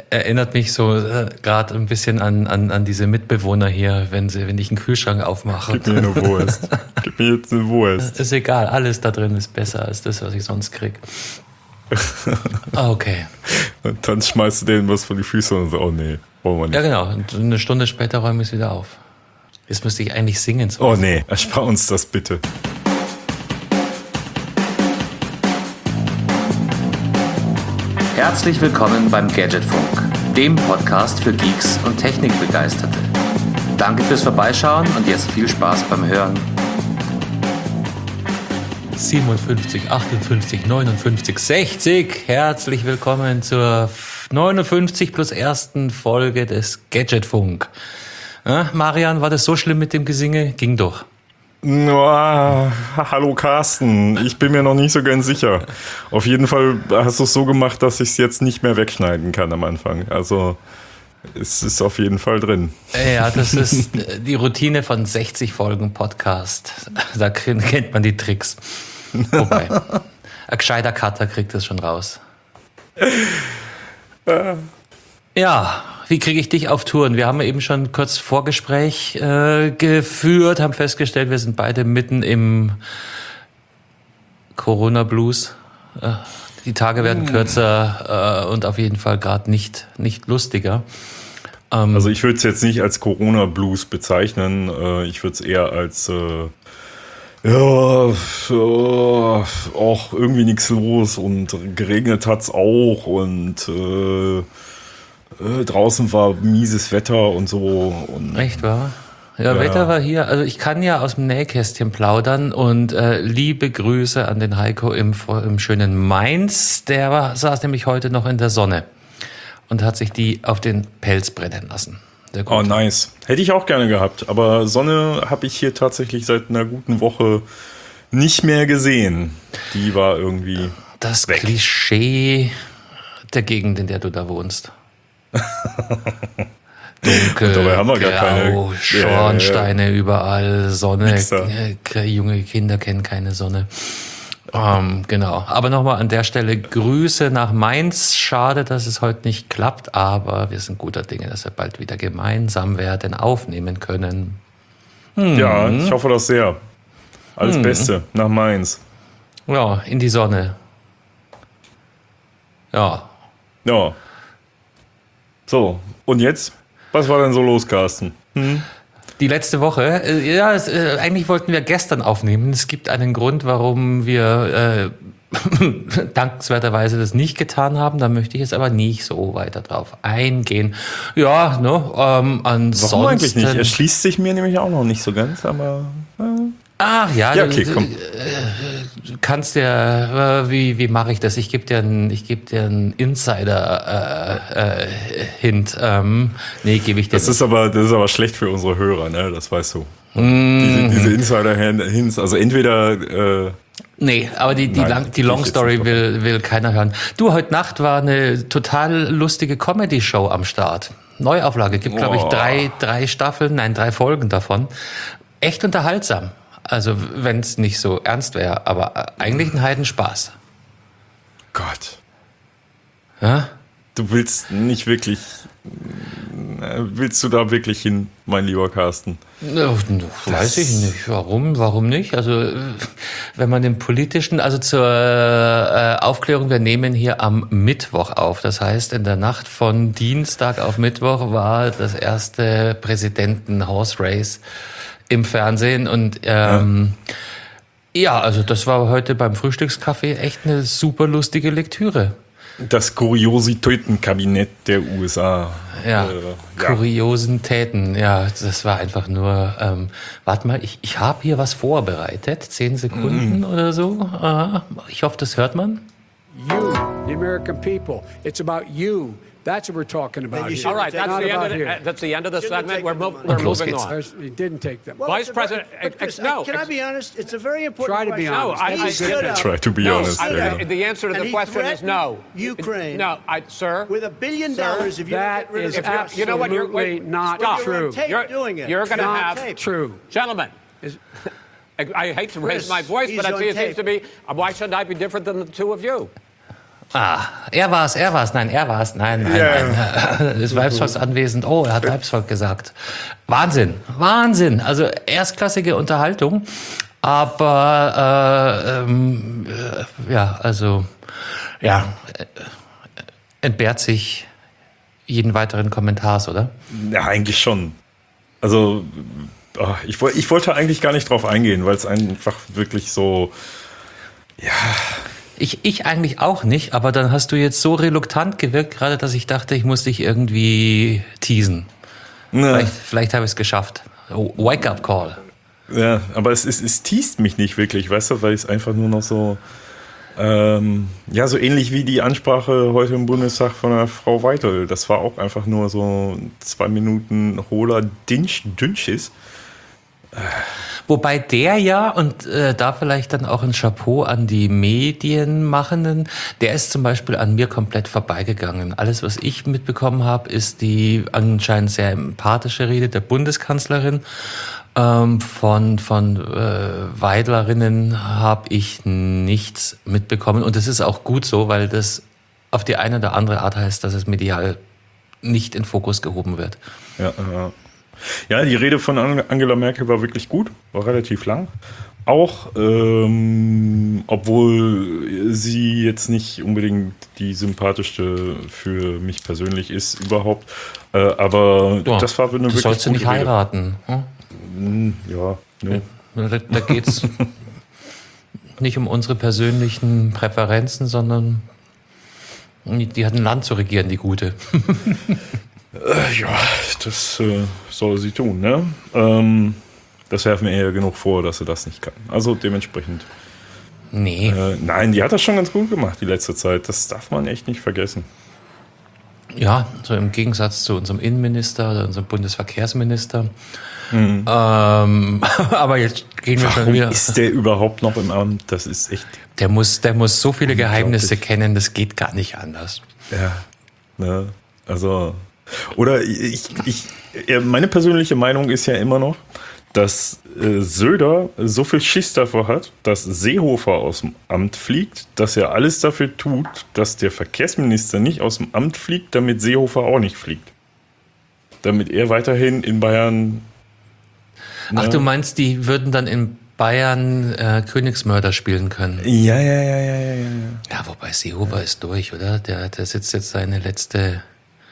erinnert mich so gerade ein bisschen an diese Mitbewohner hier, wenn ich einen Kühlschrank aufmache. Gib mir eine Wurst. Gib mir jetzt eine Wurst. Ist egal, alles da drin ist besser als das, was ich sonst krieg. Okay. Und dann schmeißt du denen was vor die Füße und so, oh nee, wollen wir nicht. Ja genau, und eine Stunde später räume ich es wieder auf. Jetzt müsste ich eigentlich singen. So. Oh nee, erspar uns das bitte. Herzlich willkommen beim Gadgetfunk, dem Podcast für Geeks und Technikbegeisterte. Danke fürs Vorbeischauen und jetzt viel Spaß beim Hören. 57, 58, 59, 60. Herzlich willkommen zur 59 plus ersten Folge des Gadgetfunk. Marian, war das so schlimm mit dem Gesinge? Ging doch. Hallo Carsten, ich bin mir noch nicht so ganz sicher. Auf jeden Fall hast du es so gemacht, dass ich es jetzt nicht mehr wegschneiden kann am Anfang. Also es ist auf jeden Fall drin. Ja, das ist die Routine von 60 Folgen Podcast. Da kennt man die Tricks. Wobei, ein gescheiter Cutter kriegt das schon raus. Ja, wie kriege ich dich auf Touren? Wir haben eben schon kurz Vorgespräch geführt, haben festgestellt, wir sind beide mitten im Corona-Blues. Die Tage werden kürzer und auf jeden Fall gerade nicht lustiger. Also ich würde es jetzt nicht als Corona-Blues bezeichnen. Ich würde es eher als auch irgendwie nichts los und geregnet hat's auch und draußen war mieses Wetter und so. Und echt wahr? Ja, Wetter war hier. Also ich kann ja aus dem Nähkästchen plaudern und liebe Grüße an den Heiko im schönen Mainz. Der saß nämlich heute noch in der Sonne und hat sich die auf den Pelz brennen lassen. Oh, nice. Hätte ich auch gerne gehabt, aber Sonne habe ich hier tatsächlich seit einer guten Woche nicht mehr gesehen. Die war irgendwie das weg. Klischee der Gegend, in der du da wohnst. Dunkel, dabei haben wir grau, gar keine Schornsteine überall, Sonne. Mixer. Junge Kinder kennen keine Sonne. Genau. Aber nochmal an der Stelle Grüße nach Mainz. Schade, dass es heute nicht klappt, aber wir sind guter Dinge, dass wir bald wieder gemeinsam werden aufnehmen können. Ja, ich hoffe das sehr. Alles Beste nach Mainz. Ja, in die Sonne. Ja. Ja. So, und jetzt? Was war denn so los, Carsten? Die letzte Woche, eigentlich wollten wir gestern aufnehmen. Es gibt einen Grund, warum wir dankenswerterweise das nicht getan haben. Da möchte ich jetzt aber nicht so weiter drauf eingehen. Ja, ansonsten... Warum eigentlich nicht? Er schließt sich mir nämlich auch noch nicht so ganz, aber... Ja, okay, komm. Du kannst ja, wie mache ich das? Ich gebe dir einen Insider-Hint. Nee, gebe ich dir das ist aber schlecht für unsere Hörer, ne? Das weißt du. Diese Insider-Hints, also entweder... Nee, aber die Long Story will keiner hören. Du, heute Nacht war eine total lustige Comedy-Show am Start. Neuauflage, gibt glaube ich drei Staffeln, 3 Folgen davon. Echt unterhaltsam. Also wenn es nicht so ernst wäre, aber eigentlich ein Heidenspaß. Gott. Ja? Du willst nicht wirklich... Willst du da wirklich hin, mein lieber Carsten? Weiß ich nicht. Warum nicht? Also wenn man den politischen, also zur Aufklärung, wir nehmen hier am Mittwoch auf. Das heißt, in der Nacht von Dienstag auf Mittwoch war das erste Präsidenten-Horse Race im Fernsehen und also das war heute beim Frühstückskaffee echt eine super lustige Lektüre. Das Kuriositätenkabinett der USA. Kuriositäten, das war einfach nur, warte mal, ich habe hier was vorbereitet, 10 Sekunden oder so. Ich hoffe, das hört man. You, the American people, it's about you. That's what we're talking about. All right, that's the end of the segment. We're moving on. He didn't take them. Vice President, no. Can I be honest? It's a very important Try to be question. honest. Try to be honest. The answer to the question is no. Ukraine. No, sir. With $1 billion, if you That get rid is of you know what, absolutely not stop. true. You're doing it. You're going to Not have true. Gentlemen. I hate to raise my voice, he's but on it seems tape. to be. Why should I be different than the two of you? Er war's. Nein. Ist Weibsvolk anwesend. Oh, er hat Weibsvolk gesagt. Wahnsinn. Also erstklassige Unterhaltung. Aber entbehrt sich jeden weiteren Kommentars, oder? Ja, eigentlich schon. Also ich wollte eigentlich gar nicht drauf eingehen, weil es einfach wirklich so, ja. Ich eigentlich auch nicht, aber dann hast du jetzt so reluktant gewirkt, gerade dass ich dachte, ich muss dich irgendwie teasen. Ne. Vielleicht habe ich es geschafft. Wake-up Call. Ja, aber es teast mich nicht wirklich, weißt du, weil es einfach nur noch so, so ähnlich wie die Ansprache heute im Bundestag von der Frau Weitel. Das war auch einfach nur so 2 Minuten hohler Dünnschiss. Wobei der und da vielleicht dann auch ein Chapeau an die Medienmachenden, der ist zum Beispiel an mir komplett vorbeigegangen. Alles, was ich mitbekommen habe, ist die anscheinend sehr empathische Rede der Bundeskanzlerin. Von Weidlerinnen habe ich nichts mitbekommen. Und das ist auch gut so, weil das auf die eine oder andere Art heißt, dass es medial nicht in Fokus gehoben wird. Ja, die Rede von Angela Merkel war wirklich gut, war relativ lang. Auch, obwohl sie jetzt nicht unbedingt die sympathischste für mich persönlich ist überhaupt. Aber das war eine wirklich sollst du nicht gute Rede. Heiraten. Ja. Da geht's nicht um unsere persönlichen Präferenzen, sondern die hat ein Land zu regieren, die Gute. Ja, das soll sie tun, ne? Das werfen wir ihr genug vor, dass sie das nicht kann. Also dementsprechend. Nee. Nein, die hat das schon ganz gut gemacht die letzte Zeit. Das darf man echt nicht vergessen. Ja, so im Gegensatz zu unserem Innenminister oder unserem Bundesverkehrsminister. Aber jetzt gehen wir schon wieder. Warum ist der überhaupt noch im Amt? Das ist echt. Der muss so viele Geheimnisse kennen, das geht gar nicht anders. Ja, ne? Also. Oder meine persönliche Meinung ist ja immer noch, dass Söder so viel Schiss davor hat, dass Seehofer aus dem Amt fliegt, dass er alles dafür tut, dass der Verkehrsminister nicht aus dem Amt fliegt, damit Seehofer auch nicht fliegt. Damit er weiterhin in Bayern... Ach, du meinst, die würden dann in Bayern Königsmörder spielen können? Ja. Ja, wobei Seehofer ist durch, oder? Der sitzt jetzt seine letzte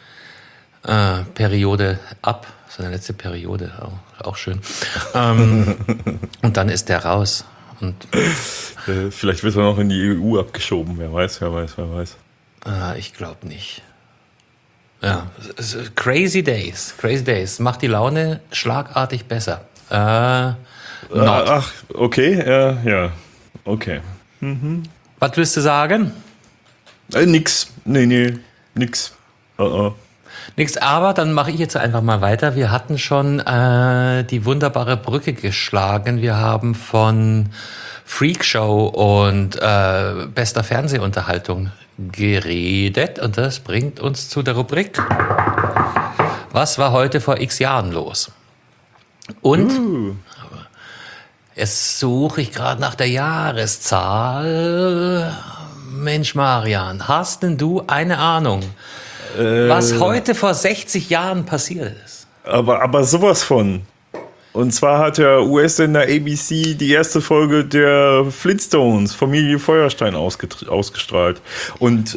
Periode ab. Seine letzte Periode, auch schön. Und dann ist der raus. Und vielleicht wird er noch in die EU abgeschoben. Wer weiß. ich glaube nicht. Ja, crazy days. Macht die Laune schlagartig besser. Ach, okay, ja, okay. Was willst du sagen? Nix. Nee, nix. Nichts, aber dann mache ich jetzt einfach mal weiter. Wir hatten schon die wunderbare Brücke geschlagen. Wir haben von Freakshow und bester Fernsehunterhaltung geredet. Und das bringt uns zu der Rubrik Was war heute vor x Jahren los? Und jetzt suche ich gerade nach der Jahreszahl. Mensch, Marian, hast denn du eine Ahnung, was heute vor 60 Jahren passiert ist? Aber sowas von. Und zwar hat der US-Sender ABC die erste Folge der Flintstones, Familie Feuerstein, ausgestrahlt. Und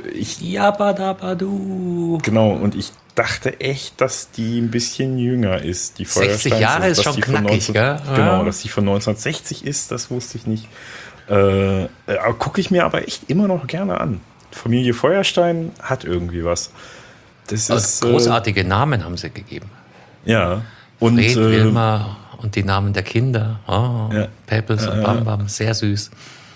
Jabadabadu. Genau, und ich dachte echt, dass die ein bisschen jünger ist, die 60 Feuersteins. Jahre ist schon knackig, gell? Genau, dass die von 1960 ist, das wusste ich nicht. Gucke ich mir aber echt immer noch gerne an. Familie Feuerstein hat irgendwie was. Das ist großartige Namen haben sie gegeben. Ja. Und Fred, Wilma und die Namen der Kinder. Oh, ja. Peppels und Bam Bam, sehr süß.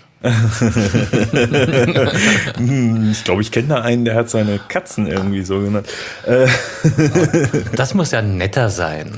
Ich glaube, ich kenne da einen, der hat seine Katzen irgendwie so genannt. Das muss ja netter sein.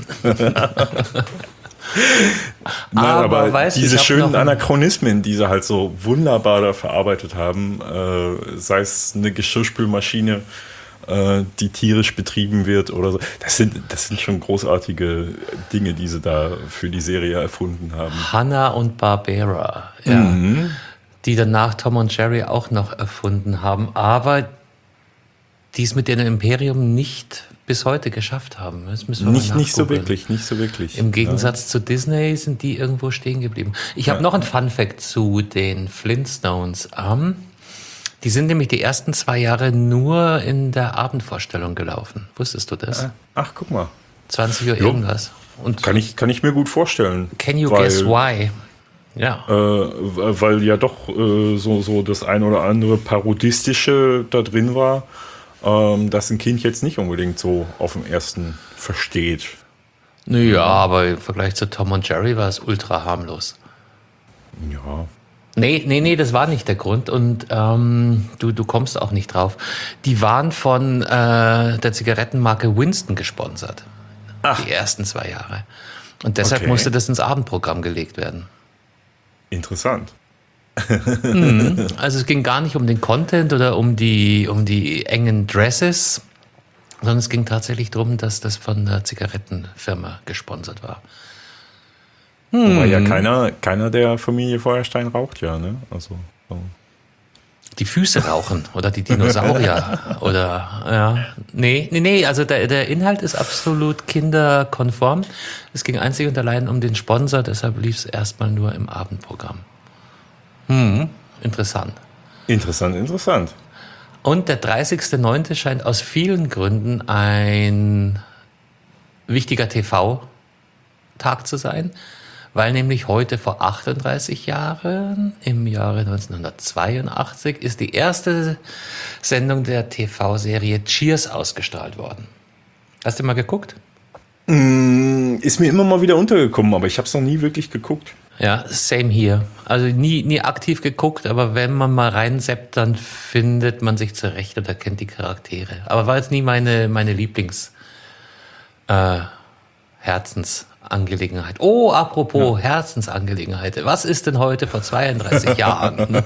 Nein, aber weißt, diese schönen Anachronismen, die sie halt so wunderbar da verarbeitet haben, sei es eine Geschirrspülmaschine, die tierisch betrieben wird oder so, das sind schon großartige Dinge, die sie da für die Serie erfunden haben. Hanna und Barbera, ja. die danach Tom und Jerry auch noch erfunden haben, aber die es mit ihrem Imperium nicht bis heute geschafft haben. Das müssen wir mal Nicht so nachgoogeln. wirklich. Im Gegensatz zu Disney sind die irgendwo stehen geblieben. Ich habe noch einen Fun-Fact zu den Flintstones. Die sind nämlich die ersten 2 Jahre nur in der Abendvorstellung gelaufen. Wusstest du das? Ach, guck mal. 20 Uhr irgendwas. Und Kann ich mir gut vorstellen. can you guess why? Ja. Weil ja doch so das ein oder andere Parodistische da drin war, das ein Kind jetzt nicht unbedingt so auf dem ersten versteht. Naja, aber im Vergleich zu Tom und Jerry war es ultra harmlos. Ja. Nee, das war nicht der Grund und du kommst auch nicht drauf. Die waren von der Zigarettenmarke Winston gesponsert. Die ersten 2 Jahre. Und deshalb Okay. musste das ins Abendprogramm gelegt werden. Interessant. Also es ging gar nicht um den Content oder um die engen Dresses, sondern es ging tatsächlich darum, dass das von der Zigarettenfirma gesponsert war. Wobei ja keiner der Familie Feuerstein raucht, ja, ne? Also, so. Die Füße rauchen oder die Dinosaurier oder ja. Nee, also der Inhalt ist absolut kinderkonform. Es ging einzig und allein um den Sponsor, deshalb lief es erstmal nur im Abendprogramm. Interessant. Interessant. Und der 30.09. scheint aus vielen Gründen ein wichtiger TV-Tag zu sein, weil nämlich heute vor 38 Jahren, im Jahre 1982, ist die erste Sendung der TV-Serie Cheers ausgestrahlt worden. Hast du mal geguckt? Ist mir immer mal wieder untergekommen, aber ich habe es noch nie wirklich geguckt. Ja, same hier. Also nie aktiv geguckt, aber wenn man mal reinseppt, dann findet man sich zurecht oder kennt die Charaktere. Aber war jetzt nie meine Lieblings Herzensangelegenheit. Oh, apropos Herzensangelegenheit. Was ist denn heute vor 32 Jahren?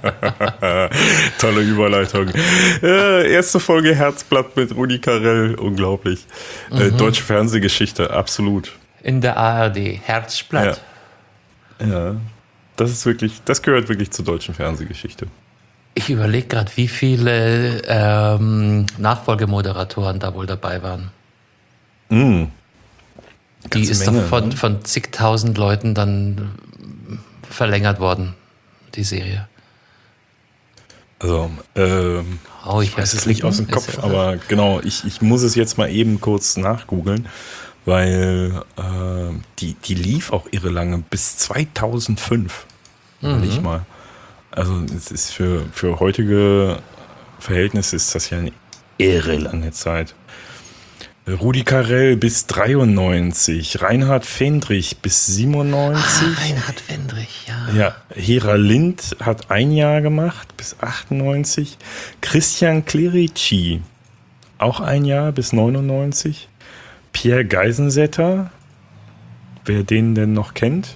Tolle Überleitung. Erste Folge Herzblatt mit Rudi Carrell, unglaublich. Deutsche Fernsehgeschichte, absolut. In der ARD. Herzblatt. Ja, das gehört wirklich zur deutschen Fernsehgeschichte. Ich überlege gerade, wie viele Nachfolgemoderatoren da wohl dabei waren. Die Ganze ist Menge, doch von zigtausend Leuten dann verlängert worden, die Serie. Also, ich weiß es nicht aus dem Kopf, Ist ja- aber genau, ich muss es jetzt mal eben kurz nachgoogeln, weil die lief auch irre lange, bis 2005. Nicht mal. Also es ist für heutige Verhältnisse ist das ja eine irre lange Zeit. Rudi Carrell bis 93, Reinhard Fendrich bis 97. Reinhard Fendrich, ja. Ja, Hera Lind hat 1 Jahr gemacht, bis 98. Christian Clerici, auch 1 Jahr, bis 99. Pierre Geisensetter, wer den denn noch kennt,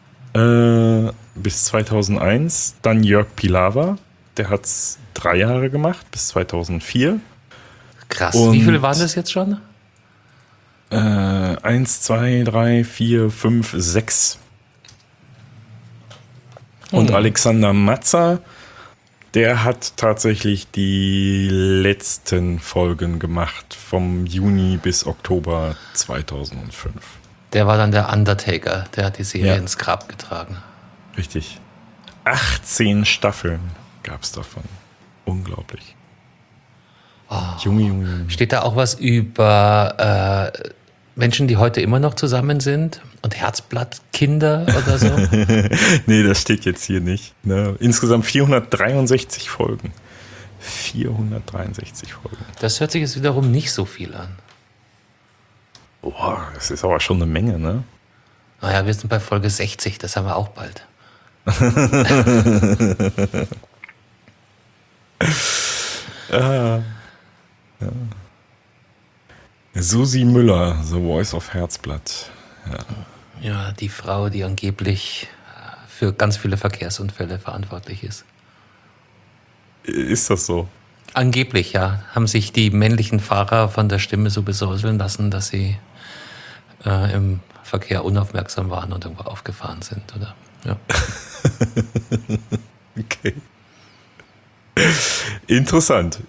bis 2001. Dann Jörg Pilawa, der hat es 3 Jahre gemacht, bis 2004. Krass. Und- Wie viele waren das jetzt schon? 1, 2, 3, 4, 5, 6. Und Alexander Matzer, der hat tatsächlich die letzten Folgen gemacht, vom Juni bis Oktober 2005. Der war dann der Undertaker. Der hat die Serie Ja. ins Grab getragen. Richtig. 18 Staffeln gab es davon. Unglaublich. Junge. Steht da auch was über Menschen, die heute immer noch zusammen sind und Herzblattkinder oder so? Nee, das steht jetzt hier nicht. Ne? Insgesamt 463 Folgen. 463 Folgen. Das hört sich jetzt wiederum nicht so viel an. Boah, das ist aber schon eine Menge, ne? Naja, wir sind bei Folge 60, das haben wir auch bald. Susi Müller, The Voice of Herzblatt. Ja, die Frau, die angeblich für ganz viele Verkehrsunfälle verantwortlich ist. Ist das so? Angeblich, ja. Haben sich die männlichen Fahrer von der Stimme so besäuseln lassen, dass sie im Verkehr unaufmerksam waren und irgendwo aufgefahren sind, oder? Ja. Okay. Interessant.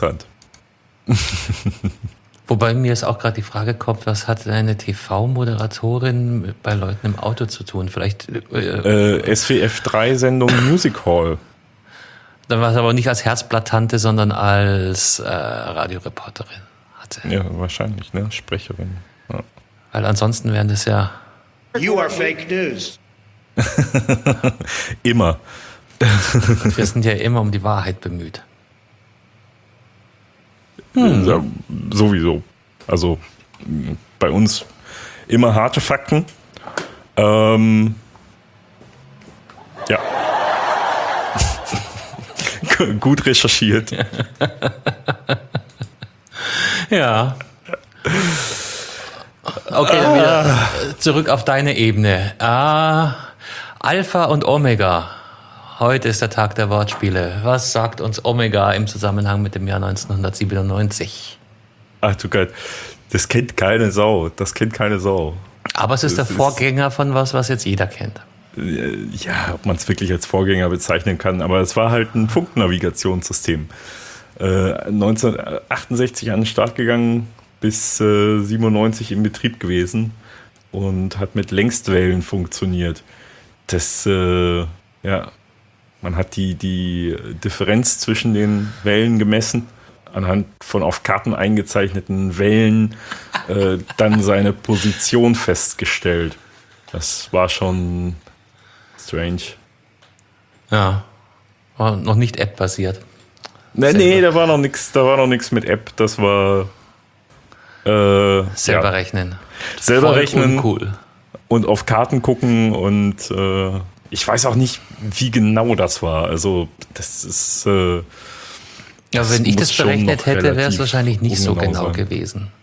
Wobei mir jetzt auch gerade die Frage kommt, was hat eine TV-Moderatorin bei Leuten im Auto zu tun? Vielleicht SWF3-Sendung Music Hall. dann war es aber nicht als Herzblatttante, sondern als Radioreporterin hatte. Ja, wahrscheinlich, ne? Sprecherin. Ja. Weil ansonsten wären das ja... You are fake news. Immer. Wir sind ja immer um die Wahrheit bemüht. Ja, sowieso. Also bei uns immer harte Fakten. Ja. Gut recherchiert. Ja. Okay, dann wieder zurück auf deine Ebene. Alpha und Omega. Heute ist der Tag der Wortspiele. Was sagt uns Omega im Zusammenhang mit dem Jahr 1997? Ach du Gott, das kennt keine Sau. Aber es ist der Vorgänger von was jetzt jeder kennt. Ja, ob man es wirklich als Vorgänger bezeichnen kann, aber es war halt ein Funknavigationssystem. 1968 an den Start gegangen, bis 97 in Betrieb gewesen und hat mit Längstwellen funktioniert. Das, man hat die Differenz zwischen den Wellen gemessen, anhand von auf Karten eingezeichneten Wellen dann seine Position festgestellt. Das war schon strange. Ja, war noch nicht App-basiert. Nee, da war noch nichts mit App. Das war Selber rechnen. Selber Voll rechnen uncool. und auf Karten gucken und ich weiß auch nicht, wie genau das war. Also das ist Ja, wenn ich muss das schon berechnet noch hätte, wäre es relativ wahrscheinlich nicht so ungenau genau sein. gewesen.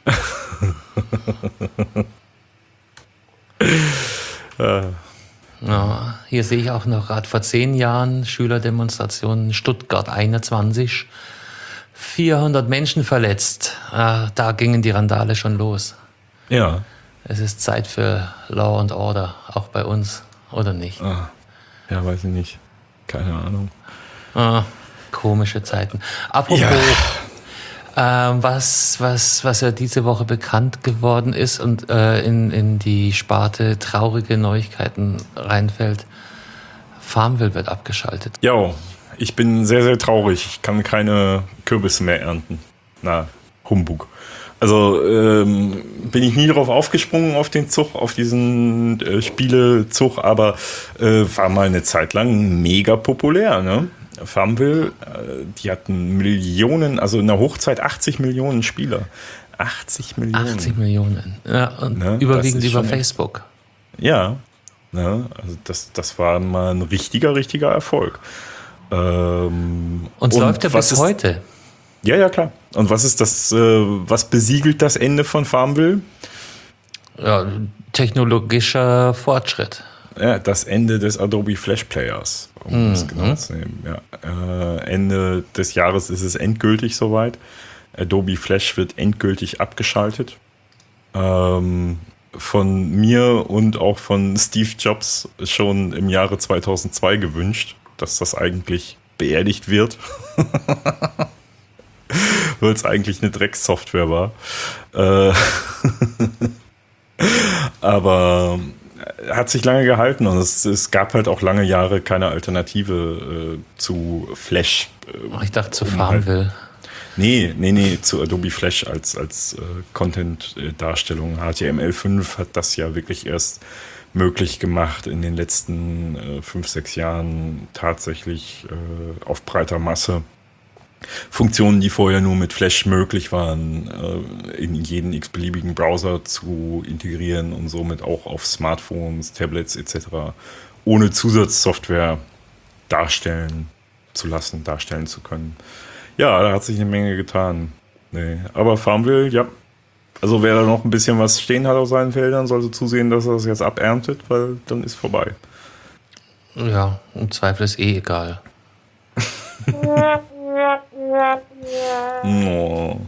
Ja, hier sehe ich auch noch gerade vor 10 Jahren Schülerdemonstrationen Stuttgart 21. 400 Menschen verletzt. Da gingen die Randale schon los. ja. Es ist Zeit für Law and Order, auch bei uns, oder nicht? Ja, weiß ich nicht. Keine Ahnung. Komische Zeiten. Apropos, was ja diese Woche bekannt geworden ist und in die Sparte traurige Neuigkeiten reinfällt, Farmville wird abgeschaltet. Ja, ich bin sehr, sehr traurig. Ich kann keine Kürbisse mehr ernten. Na, Humbug. Also bin ich nie drauf aufgesprungen auf den Zug, auf diesen Spielezug, aber war mal eine Zeit lang mega populär, ne? Farmville, die hatten Millionen, also in der Hochzeit 80 Millionen Spieler. 80 Millionen. 80 Millionen. Ja, und Ne, überwiegend das ist über schon Facebook. Ja, ne? Also das war mal ein richtiger Erfolg. Und es läuft ja bis heute. Ja, klar. Und was ist das, was besiegelt das Ende von Farmville? Ja, technologischer Fortschritt. Ja, das Ende des Adobe Flash Players, um das genau zu nehmen. Ja. Ende des Jahres ist es endgültig soweit. Adobe Flash wird endgültig abgeschaltet. Von mir und auch von Steve Jobs schon im Jahre 2002 gewünscht, dass das eigentlich beerdigt wird. Weil es eigentlich eine Dreckssoftware war. Aber hat sich lange gehalten und es gab halt auch lange Jahre keine Alternative zu Flash. Ich dachte zu Farmville. Nee, zu Adobe Flash als Content-Darstellung. HTML5 hat das ja wirklich erst möglich gemacht in den letzten 5-6 Jahren tatsächlich auf breiter Masse. Funktionen, die vorher nur mit Flash möglich waren, in jeden x-beliebigen Browser zu integrieren und somit auch auf Smartphones, Tablets etc. ohne Zusatzsoftware darstellen zu können. Ja, da hat sich eine Menge getan. Nee. Aber Farmville, ja. Also wer da noch ein bisschen was stehen hat auf seinen Feldern, sollte zusehen, dass er das jetzt aberntet, weil dann ist vorbei. Ja, im Zweifel ist egal. Oh.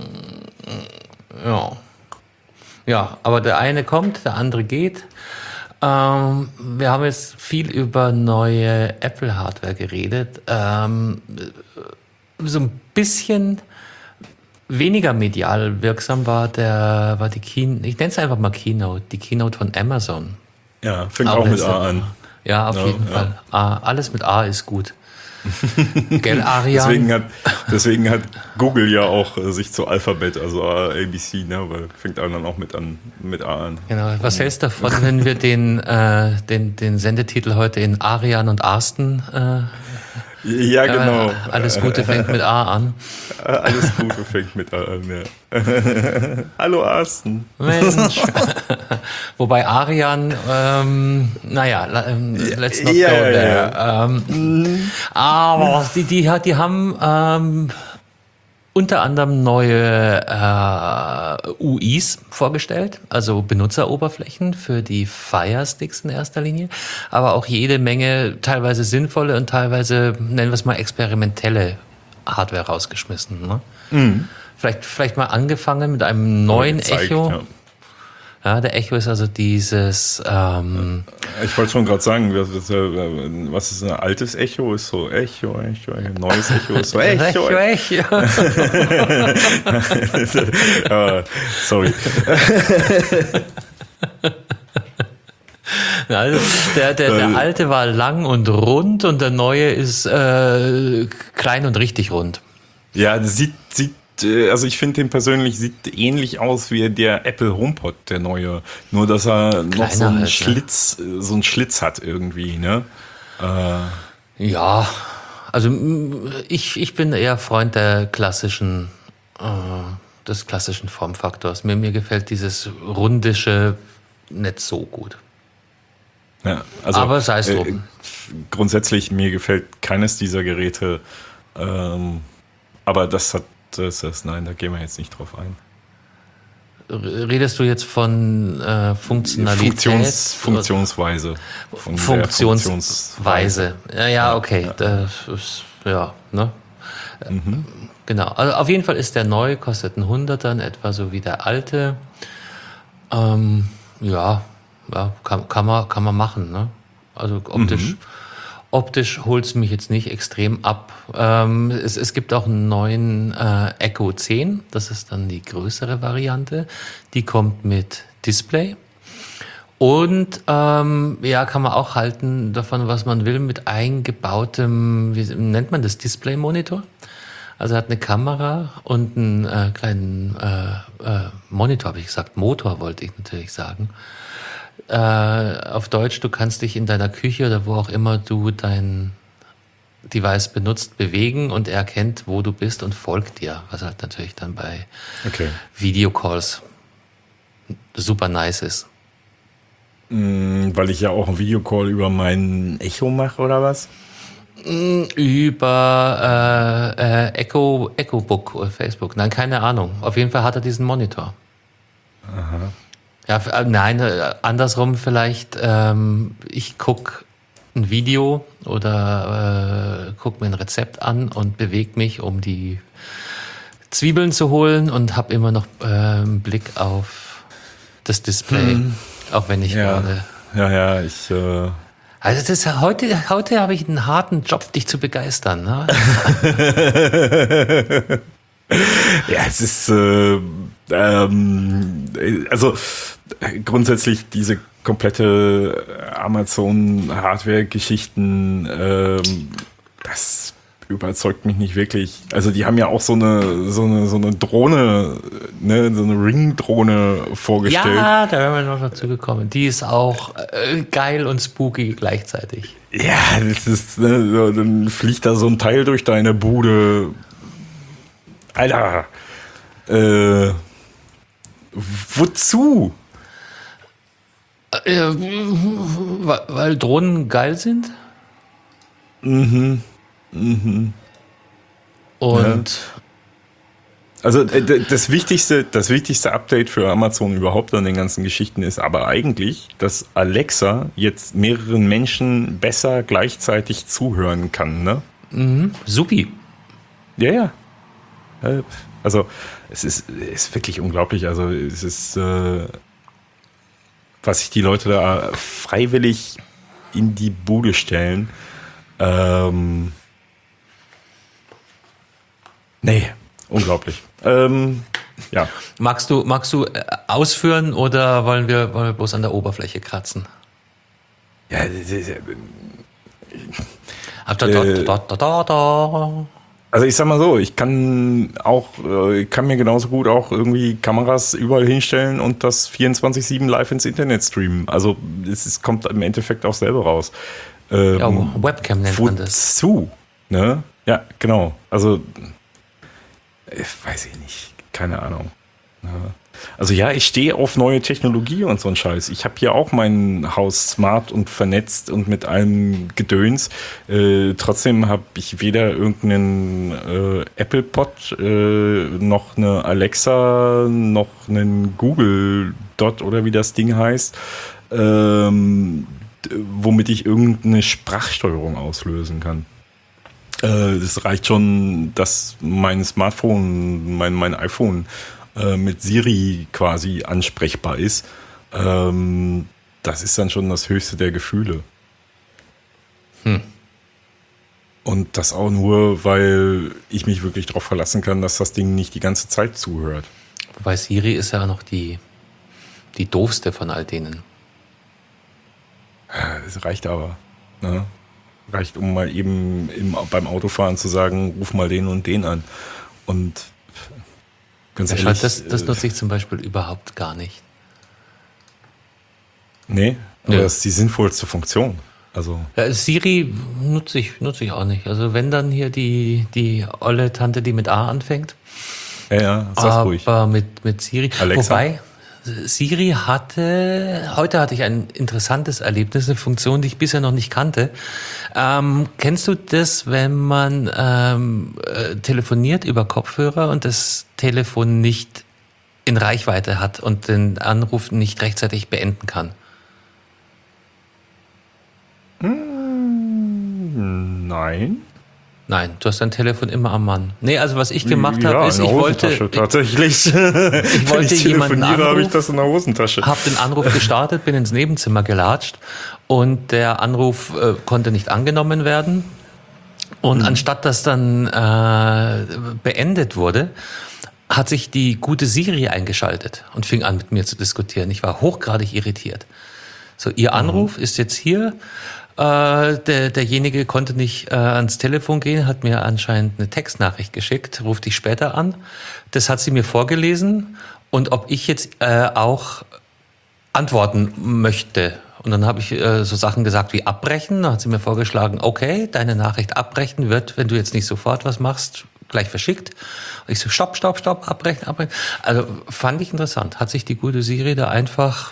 Ja. Ja, aber der eine kommt, der andere geht. Wir haben jetzt viel über neue Apple-Hardware geredet. So ein bisschen weniger medial wirksam war die Keynote, ich nenne es einfach mal Keynote, die Keynote von Amazon. Ja, fängt auch mit A an. Ja, auf jeden Fall. Alles mit A ist gut. Gell, Arian? Deswegen hat Google ja auch sich zu Alphabet, also ABC, ne, weil fängt dann auch mit A an. Genau. Was hältst du davon, wenn wir den Sendetitel heute in Arian und Arsten ja, genau. Alles Gute fängt mit A an. Alles Gute fängt mit A an, ja. Hallo Arsten. Mensch. Wobei Arian, let's not go there. Aber die haben unter anderem neue UIs vorgestellt, also Benutzeroberflächen für die Fire Sticks in erster Linie, aber auch jede Menge teilweise sinnvolle und teilweise, nennen wir es mal, experimentelle Hardware rausgeschmissen. Ne? Mhm. Vielleicht mal angefangen mit einem neuen Echo. Ja. Ja, der Echo ist also dieses... ich wollte schon gerade sagen, was ist ein altes Echo? Ist so Echo. Neues Echo ist so Echo. Sorry. Also der alte war lang und rund und der neue ist klein und richtig rund. Ja, das sieht also ich finde den persönlich, sieht ähnlich aus wie der Apple HomePod, der neue. Nur, dass er noch so einen Schlitz hat irgendwie, ne? Ja, also ich bin eher Freund des klassischen Formfaktors. Mir gefällt dieses rundische nicht so gut. Ja, also, aber sei es drum. Grundsätzlich, mir gefällt keines dieser Geräte, aber nein, da gehen wir jetzt nicht drauf ein. Redest du jetzt von Funktionalität? Funktionsweise. Funktionsweise. Ja, okay. Ja. Das ist, ne? Mhm. Genau. Also auf jeden Fall ist der neu, kostet ein 100er, etwa so wie der alte. Kann man machen, ne? Also optisch holt es mich jetzt nicht extrem ab. Es gibt auch einen neuen Echo 10, das ist dann die größere Variante. Die kommt mit Display. Und kann man auch halten davon, was man will, mit eingebautem, wie nennt man das, Display-Monitor? Also hat eine Kamera und einen kleinen Monitor, habe ich gesagt. Motor wollte ich natürlich sagen. Auf Deutsch, du kannst dich in deiner Küche oder wo auch immer du dein Device benutzt, bewegen und er erkennt, wo du bist und folgt dir, was halt natürlich dann bei Videocalls super nice ist. Weil ich ja auch einen Videocall über mein Echo mache, oder was? Über EchoBook oder Facebook. Nein, keine Ahnung. Auf jeden Fall hat er diesen Monitor. Aha. Ja, nein, andersrum vielleicht. Ich gucke ein Video oder gucke mir ein Rezept an und bewege mich, um die Zwiebeln zu holen und habe immer noch einen Blick auf das Display, auch wenn ich gerade... Also heute habe ich einen harten Job, dich zu begeistern. Ne? Ja, es ist also grundsätzlich diese komplette Amazon-Hardware-Geschichten, das überzeugt mich nicht wirklich. Also die haben ja auch so eine Drohne, ne, so eine Ring-Drohne vorgestellt. Ja, da wären wir noch dazu gekommen. Die ist auch geil und spooky gleichzeitig. Ja, das ist, ne, so, dann fliegt da so ein Teil durch deine Bude. Alter, wozu? Weil Drohnen geil sind? Und ja. Also das wichtigste Update für Amazon überhaupt an den ganzen Geschichten ist aber eigentlich, dass Alexa jetzt mehreren Menschen besser gleichzeitig zuhören kann, ne? Supi. Ja. Also es ist wirklich unglaublich. Also es ist was sich die Leute da freiwillig in die Bude stellen. Nee, unglaublich. Ja. Magst du ausführen oder wollen wir bloß an der Oberfläche kratzen? Ja, also ich sag mal so, ich kann mir genauso gut auch irgendwie Kameras überall hinstellen und das 24/7 live ins Internet streamen. Also es kommt im Endeffekt auch selber raus. Webcam nennt man das. Wozu? Ne? Ja, genau. Also weiß ich nicht. Keine Ahnung. Ja. Also ja, ich stehe auf neue Technologie und so ein Scheiß. Ich habe hier auch mein Haus smart und vernetzt und mit allem Gedöns. Trotzdem habe ich weder irgendeinen Apple Pod, noch eine Alexa, noch einen Google Dot oder wie das Ding heißt, womit ich irgendeine Sprachsteuerung auslösen kann. Es reicht schon, dass mein Smartphone, mein iPhone mit Siri quasi ansprechbar ist. Das ist dann schon das höchste der Gefühle. Und das auch nur, weil ich mich wirklich darauf verlassen kann, dass das Ding nicht die ganze Zeit zuhört. Wobei Siri ist ja noch die doofste von all denen. Es reicht aber. Ne? Reicht, um mal eben beim Autofahren zu sagen, ruf mal den und den an. Und ganz ehrlich, das nutze ich zum Beispiel überhaupt gar nicht. Nee, aber das ist die sinnvollste Funktion. Also Ja, Siri nutze ich auch nicht. Also wenn dann hier die olle Tante, die mit A anfängt. ja, sag's ruhig. Aber mit Siri. Alexa. Wobei, Siri heute hatte ich ein interessantes Erlebnis, eine Funktion, die ich bisher noch nicht kannte. Kennst du das, wenn man telefoniert über Kopfhörer und das Telefon nicht in Reichweite hat und den Anruf nicht rechtzeitig beenden kann? Nein. Nein, du hast dein Telefon immer am Mann. Nee, also was ich gemacht habe, ist, in ich der wollte Hosentasche, tatsächlich. Wenn ich jemanden telefoniere, habe ich anrufen, das in der Hosentasche. habe den Anruf gestartet, bin ins Nebenzimmer gelatscht und der Anruf konnte nicht angenommen werden. Und anstatt dass dann beendet wurde, hat sich die gute Siri eingeschaltet und fing an, mit mir zu diskutieren. Ich war hochgradig irritiert. So, Ihr Anruf ist jetzt hier. Derjenige konnte nicht ans Telefon gehen, hat mir anscheinend eine Textnachricht geschickt, ruft dich später an. Das hat sie mir vorgelesen und ob ich jetzt auch antworten möchte. Und dann habe ich so Sachen gesagt wie abbrechen. Dann hat sie mir vorgeschlagen, okay, deine Nachricht abbrechen wird, wenn du jetzt nicht sofort was machst, gleich verschickt. Und ich so, stopp, abbrechen. Also fand ich interessant. Hat sich die gute Siri da einfach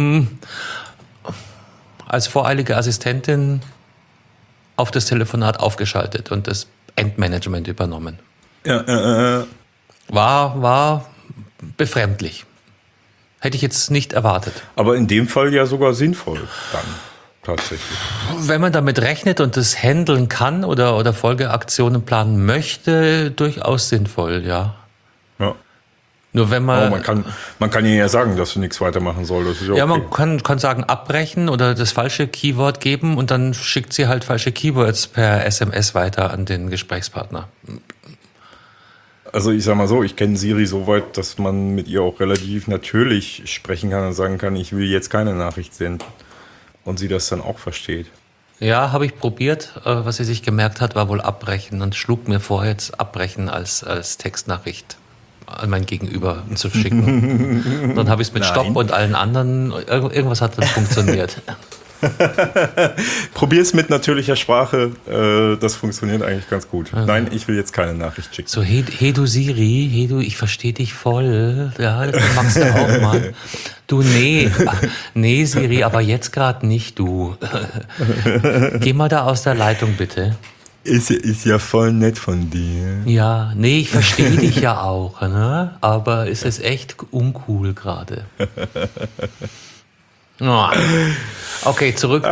als voreilige Assistentin auf das Telefonat aufgeschaltet und das Endmanagement übernommen. Ja, War befremdlich. Hätte ich jetzt nicht erwartet. aber in dem Fall ja sogar sinnvoll dann tatsächlich. Wenn man damit rechnet und das handeln kann oder Folgeaktionen planen möchte, durchaus sinnvoll, ja. Ja. Nur wenn Aber man... man kann ihr ja sagen, dass sie nichts weitermachen soll. Das ist ja, Ja, okay. man kann sagen, abbrechen oder das falsche Keyword geben und dann schickt sie halt falsche Keywords per SMS weiter an den Gesprächspartner. Also ich sag mal so, ich kenne Siri so weit, dass man mit ihr auch relativ natürlich sprechen kann und sagen kann, ich will jetzt keine Nachricht senden. Und sie das dann auch versteht. Ja, habe ich probiert. Was sie sich gemerkt hat, war wohl abbrechen und schlug mir vor, jetzt abbrechen als Textnachricht an mein Gegenüber zu schicken. Dann habe ich es mit Stopp und allen anderen, irgendwas hat dann funktioniert. Probier's mit natürlicher Sprache, das funktioniert eigentlich ganz gut. Nein, ich will jetzt keine Nachricht schicken. So, hey du Siri, hey du, ich verstehe dich voll. Ja, das magst du auch mal. Du, nee Siri, aber jetzt gerade nicht, du. Geh mal da aus der Leitung, bitte. Ist ja voll nett von dir. Ja, nee, ich verstehe dich ja auch, ne? Aber es ist echt uncool gerade. Oh. Okay, zurück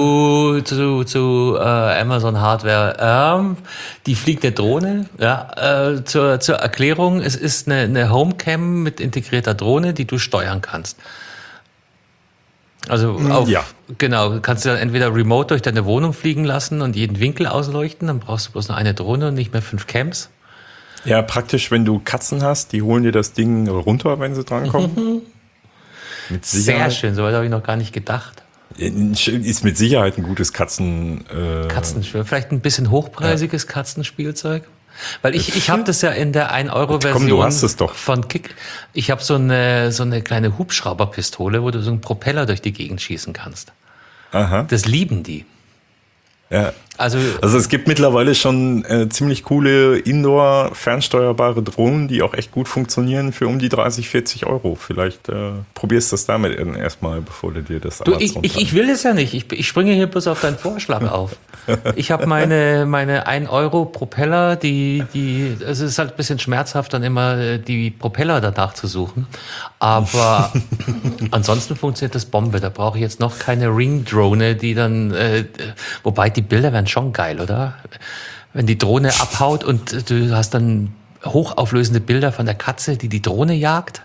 zu Amazon Hardware. Die fliegt eine Drohne. Ja, zur Erklärung, es ist eine Homecam mit integrierter Drohne, die du steuern kannst. Also genau, kannst du dann entweder remote durch deine Wohnung fliegen lassen und jeden Winkel ausleuchten, dann brauchst du bloß noch eine Drohne und nicht mehr 5 Cams. Ja, praktisch, wenn du Katzen hast, die holen dir das Ding runter, wenn sie drankommen. Mit Sehr schön, so weit habe ich noch gar nicht gedacht. Ist mit Sicherheit ein gutes Katzenspiel, vielleicht ein bisschen hochpreisiges Katzenspielzeug. Weil ich habe das ja in der 1-Euro-Version Komm, du hast es doch. von Kick. Ich habe so eine kleine Hubschrauberpistole, wo du so einen Propeller durch die Gegend schießen kannst. Aha. Das lieben die. Ja. Also es gibt mittlerweile schon ziemlich coole Indoor-fernsteuerbare Drohnen, die auch echt gut funktionieren für um die 30, 40 Euro. Vielleicht probierst du das damit erstmal, bevor du dir das ich will es ja nicht. Ich springe hier bloß auf deinen Vorschlag auf. Ich habe meine 1-Euro-Propeller, es ist halt ein bisschen schmerzhaft, dann immer die Propeller danach zu suchen. Aber ansonsten funktioniert das Bombe. Da brauche ich jetzt noch keine Ring-Drohne, die dann, wobei die Bilder werden schon geil, oder? Wenn die Drohne abhaut und du hast dann hochauflösende Bilder von der Katze, die Drohne jagt.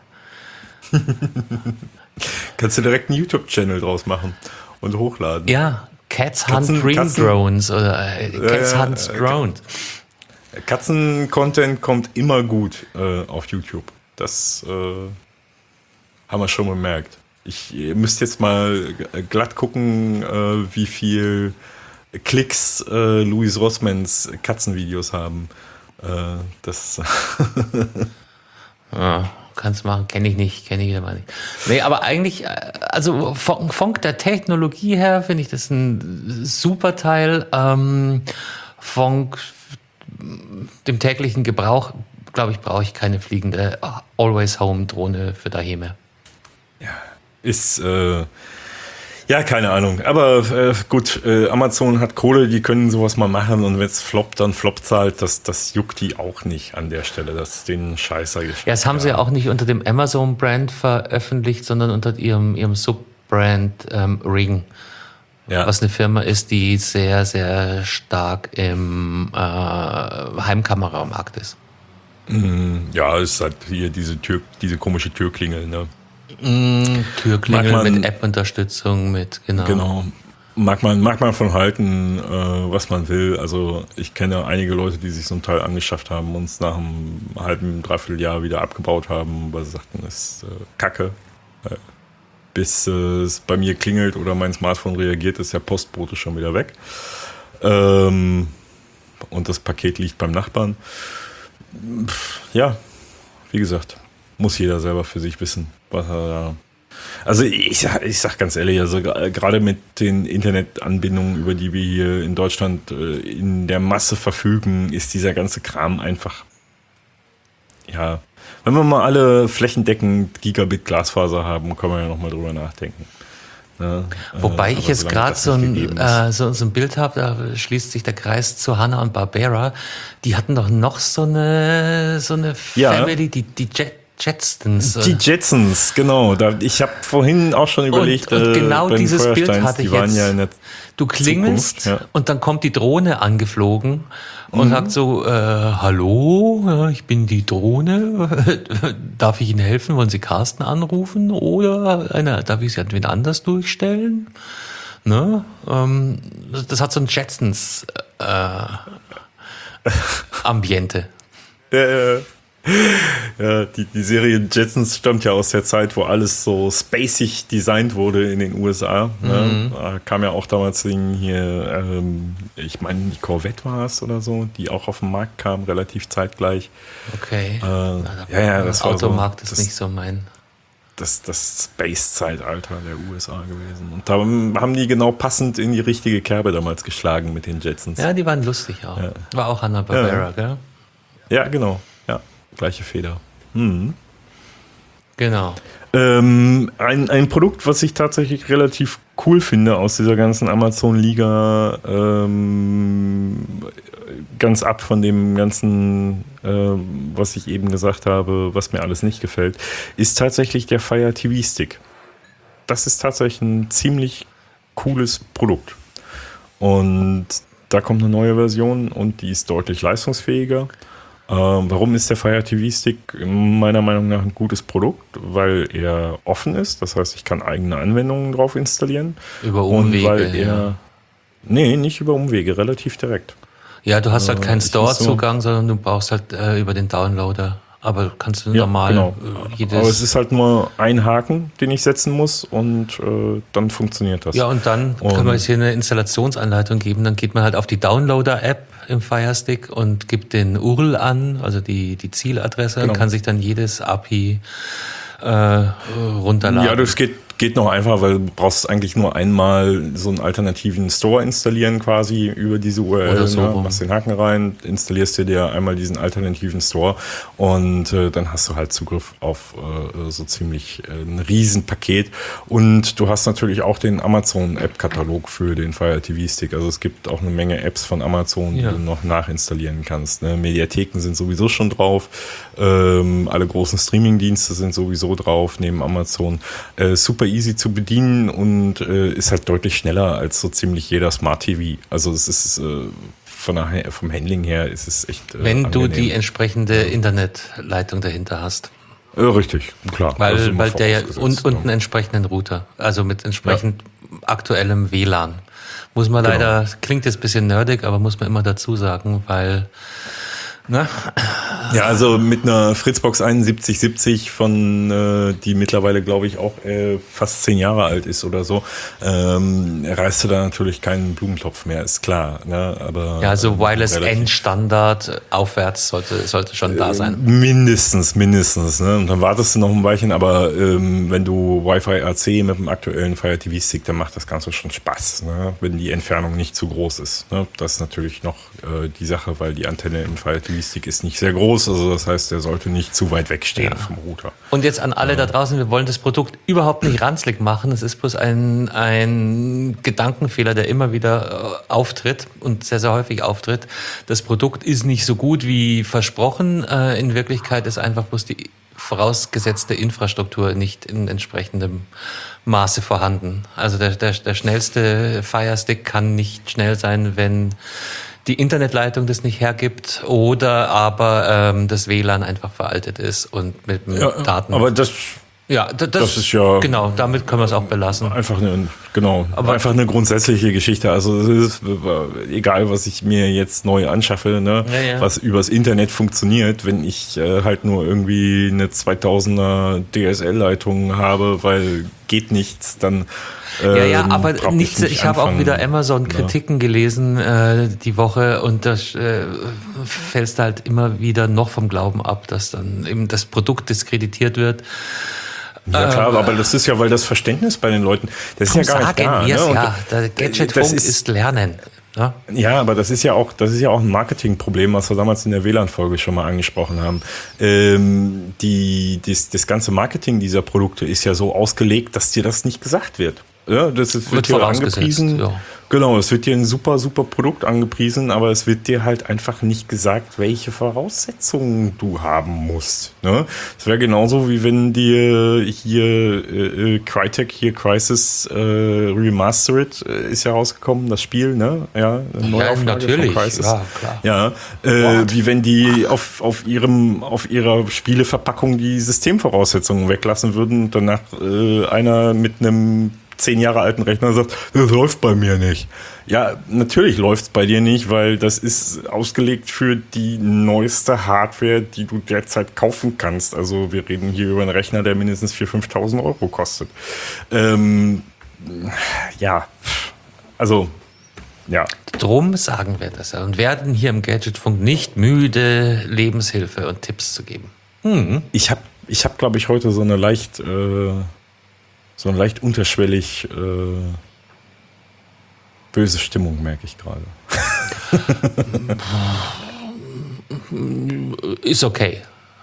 Kannst du direkt einen YouTube-Channel draus machen und hochladen. Ja, Cats Hunt Ring Drones oder Cats Hunt Drones. Katzen-Content kommt immer gut auf YouTube. Das haben wir schon bemerkt. Ihr müsst jetzt mal glatt gucken, wie viel Klicks Louis Rossmanns Katzenvideos haben. Ja, kannst machen, kenne ich aber nicht. Nee, aber eigentlich, also von der Technologie her finde ich das ein super Teil. Von dem täglichen Gebrauch, glaube ich, brauche ich keine fliegende Always-Home-Drohne für daheim mehr. Ja, ist ja, keine Ahnung. Aber gut, Amazon hat Kohle, die können sowas mal machen und wenn es floppt, dann floppt's halt. Das juckt die auch nicht an der Stelle. Das ist den Scheißer geschickt. Ja, das haben sie ja auch nicht unter dem Amazon-Brand veröffentlicht, sondern unter ihrem Subbrand Ring. Ja. Was eine Firma ist, die sehr, sehr stark im Heimkameramarkt ist. Ja, es ist halt hier diese komische Türklingel, ne? Türklingel mit App-Unterstützung, genau. Mag man von halten, was man will. Also ich kenne einige Leute, die sich so ein Teil angeschafft haben und es nach einem halben, dreiviertel Jahr wieder abgebaut haben, weil sie sagten, es ist Kacke. Bis es bei mir klingelt oder mein Smartphone reagiert, ist der Postbote schon wieder weg. Und das Paket liegt beim Nachbarn. Ja, wie gesagt, muss jeder selber für sich wissen, was er da. Also ich sag ganz ehrlich, also gerade mit den Internetanbindungen, über die wir hier in Deutschland in der Masse verfügen, ist dieser ganze Kram einfach, ja, wenn wir mal alle flächendeckend Gigabit Glasfaser haben, können wir ja nochmal drüber nachdenken. Ja, wobei ich jetzt gerade so ein Bild habe, da schließt sich der Kreis zu Hanna und Barbera. Die hatten doch noch so eine Family, die Jetsons. Die Jetsons, genau. Ich habe vorhin auch schon überlegt, und genau dieses Bild hatte ich jetzt. Ja du klingelst und dann kommt die Drohne angeflogen und sagt so, hallo, ich bin die Drohne, darf ich Ihnen helfen? Wollen Sie Carsten anrufen oder darf ich Sie an wen anders durchstellen? Ne? Das hat so ein Jetsons Ambiente. Ja, die Serie Jetsons stammt ja aus der Zeit, wo alles so spacig designt wurde in den USA. Ne? Da kam ja auch damals hier, ich meine, die Corvette war es oder so, die auch auf den Markt kam, relativ zeitgleich. Okay. Das war Automarkt so, ist nicht so mein. Das Space-Zeitalter der USA gewesen. Und da haben die genau passend in die richtige Kerbe damals geschlagen mit den Jetsons. Ja, die waren lustig auch. Ja. War auch Hanna-Barbera, gell? Ja, genau. Gleiche Feder. Genau. Ein Produkt, was ich tatsächlich relativ cool finde aus dieser ganzen Amazon-Liga, ganz ab von dem ganzen, was ich eben gesagt habe, was mir alles nicht gefällt, ist tatsächlich der Fire TV Stick. Das ist tatsächlich ein ziemlich cooles Produkt. Und da kommt eine neue Version und die ist deutlich leistungsfähiger. Warum ist der Fire TV Stick meiner Meinung nach ein gutes Produkt? Weil er offen ist, das heißt, ich kann eigene Anwendungen drauf installieren. Über Umwege. Und weil er, nee, nicht über Umwege, relativ direkt. Ja, du hast halt keinen Store-Zugang, sondern du brauchst halt über den Downloader. Aber kannst du normal genau. jedes... Aber es ist halt nur ein Haken, den ich setzen muss und dann funktioniert das. Ja, und dann können wir jetzt hier eine Installationsanleitung geben. Dann geht man halt auf die Downloader-App im Fire Stick und gibt den URL an, also die Zieladresse, und kann sich dann jedes API runterladen. Ja, das geht noch einfacher, weil du brauchst eigentlich nur einmal so einen alternativen Store installieren quasi über diese URL. Oder so. Machst den Haken rein, installierst dir einmal diesen alternativen Store und dann hast du halt Zugriff auf so ziemlich ein Riesenpaket. Und du hast natürlich auch den Amazon-App-Katalog für den Fire TV Stick. Also es gibt auch eine Menge Apps von Amazon, die du noch nachinstallieren kannst. Ne? Mediatheken sind sowieso schon drauf. Alle großen Streaming-Dienste sind sowieso drauf, neben Amazon. Super easy zu bedienen und ist halt deutlich schneller als so ziemlich jeder Smart TV. Also es ist vom Handling her ist es echt wenn angenehm. du die entsprechende Internetleitung dahinter hast. Richtig, klar. Weil der ja und einen entsprechenden Router, also mit entsprechend aktuellem WLAN. Muss man leider, klingt jetzt ein bisschen nerdig, aber muss man immer dazu sagen, weil ja, also mit einer Fritzbox 7170 die mittlerweile, glaube ich, auch fast 10 Jahre alt ist oder so, reißt du da natürlich keinen Blumentopf mehr, ist klar. Ne? Aber ja, also Wireless N-Standard aufwärts sollte schon da sein. Mindestens. Ne? Und dann wartest du noch ein Weilchen, aber wenn du Wi-Fi AC mit dem aktuellen Fire TV Stick, dann macht das Ganze schon Spaß, ne? Wenn die Entfernung nicht zu groß ist. Ne? Das ist natürlich noch die Sache, weil die Antenne im Fire TV Stick ist nicht sehr groß, also das heißt, der sollte nicht zu weit wegstehen vom Router. Und jetzt an alle da draußen, wir wollen das Produkt überhaupt nicht ranzlig machen, es ist bloß ein Gedankenfehler, der immer wieder auftritt und sehr, sehr häufig auftritt. Das Produkt ist nicht so gut wie versprochen, in Wirklichkeit ist einfach bloß die vorausgesetzte Infrastruktur nicht in entsprechendem Maße vorhanden. Also der schnellste Fire Stick kann nicht schnell sein, wenn die Internetleitung das nicht hergibt oder aber das WLAN einfach veraltet ist und mit Daten. Aber das ist ja genau, damit können wir es auch belassen. Einfach eine grundsätzliche Geschichte. Also es ist egal, was ich mir jetzt neu anschaffe, ne, was übers Internet funktioniert, wenn ich halt nur irgendwie eine 2000er DSL-Leitung habe, weil geht nichts, dann aber nichts. Ich habe auch wieder Amazon-Kritiken gelesen die Woche und da fällst du halt immer wieder noch vom Glauben ab, dass dann eben das Produkt diskreditiert wird. Ja klar, aber das ist ja, weil das Verständnis bei den Leuten, das ist ja gar nicht da. Ne? Der Gadgetfunk ist Lernen. Ja? Ja, aber das ist ja auch ein Marketingproblem, was wir damals in der WLAN-Folge schon mal angesprochen haben. Das ganze Marketing dieser Produkte ist ja so ausgelegt, dass dir das nicht gesagt wird. Ja, das wird dir angepriesen. Ja. Genau, es wird dir ein super, super Produkt angepriesen, aber es wird dir halt einfach nicht gesagt, welche Voraussetzungen du haben musst. Ne? Das wäre genauso, wie wenn dir hier Crytek, hier Crysis Remastered ist ja rausgekommen, das Spiel, ne? Ja, natürlich. Von Crysis. Ja, klar. Ja, wie wenn die auf ihrer Spieleverpackung die Systemvoraussetzungen weglassen würden und danach einer mit einem 10 Jahre alten Rechner sagt, das läuft bei mir nicht. Ja, natürlich läuft es bei dir nicht, weil das ist ausgelegt für die neueste Hardware, die du derzeit kaufen kannst. Also wir reden hier über einen Rechner, der mindestens 4.000, 5.000 Euro kostet. Drum sagen wir das und werden hier im Gadgetfunk nicht müde, Lebenshilfe und Tipps zu geben. Ich hab, glaube ich, heute so eine leicht unterschwellig böse Stimmung, merke ich gerade. Ist okay.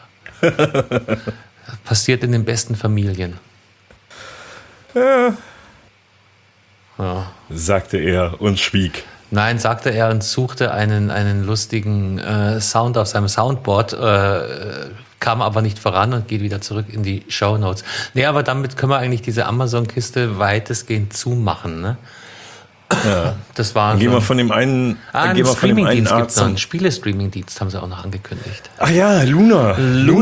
Passiert in den besten Familien. Ja. Sagte er und schwieg. Nein, sagte er und suchte einen lustigen Sound auf seinem Soundboard, kam aber nicht voran und geht wieder zurück in die Shownotes. Nee, aber damit können wir eigentlich diese Amazon-Kiste weitestgehend zumachen, ne? Das war Dann gehen wir von dem einen, einen gehen wir von dem einen Streamingdienst gibt Arzt es noch. zum... Einen Spiele-Streamingdienst haben sie auch noch angekündigt. Ach ja, Luna.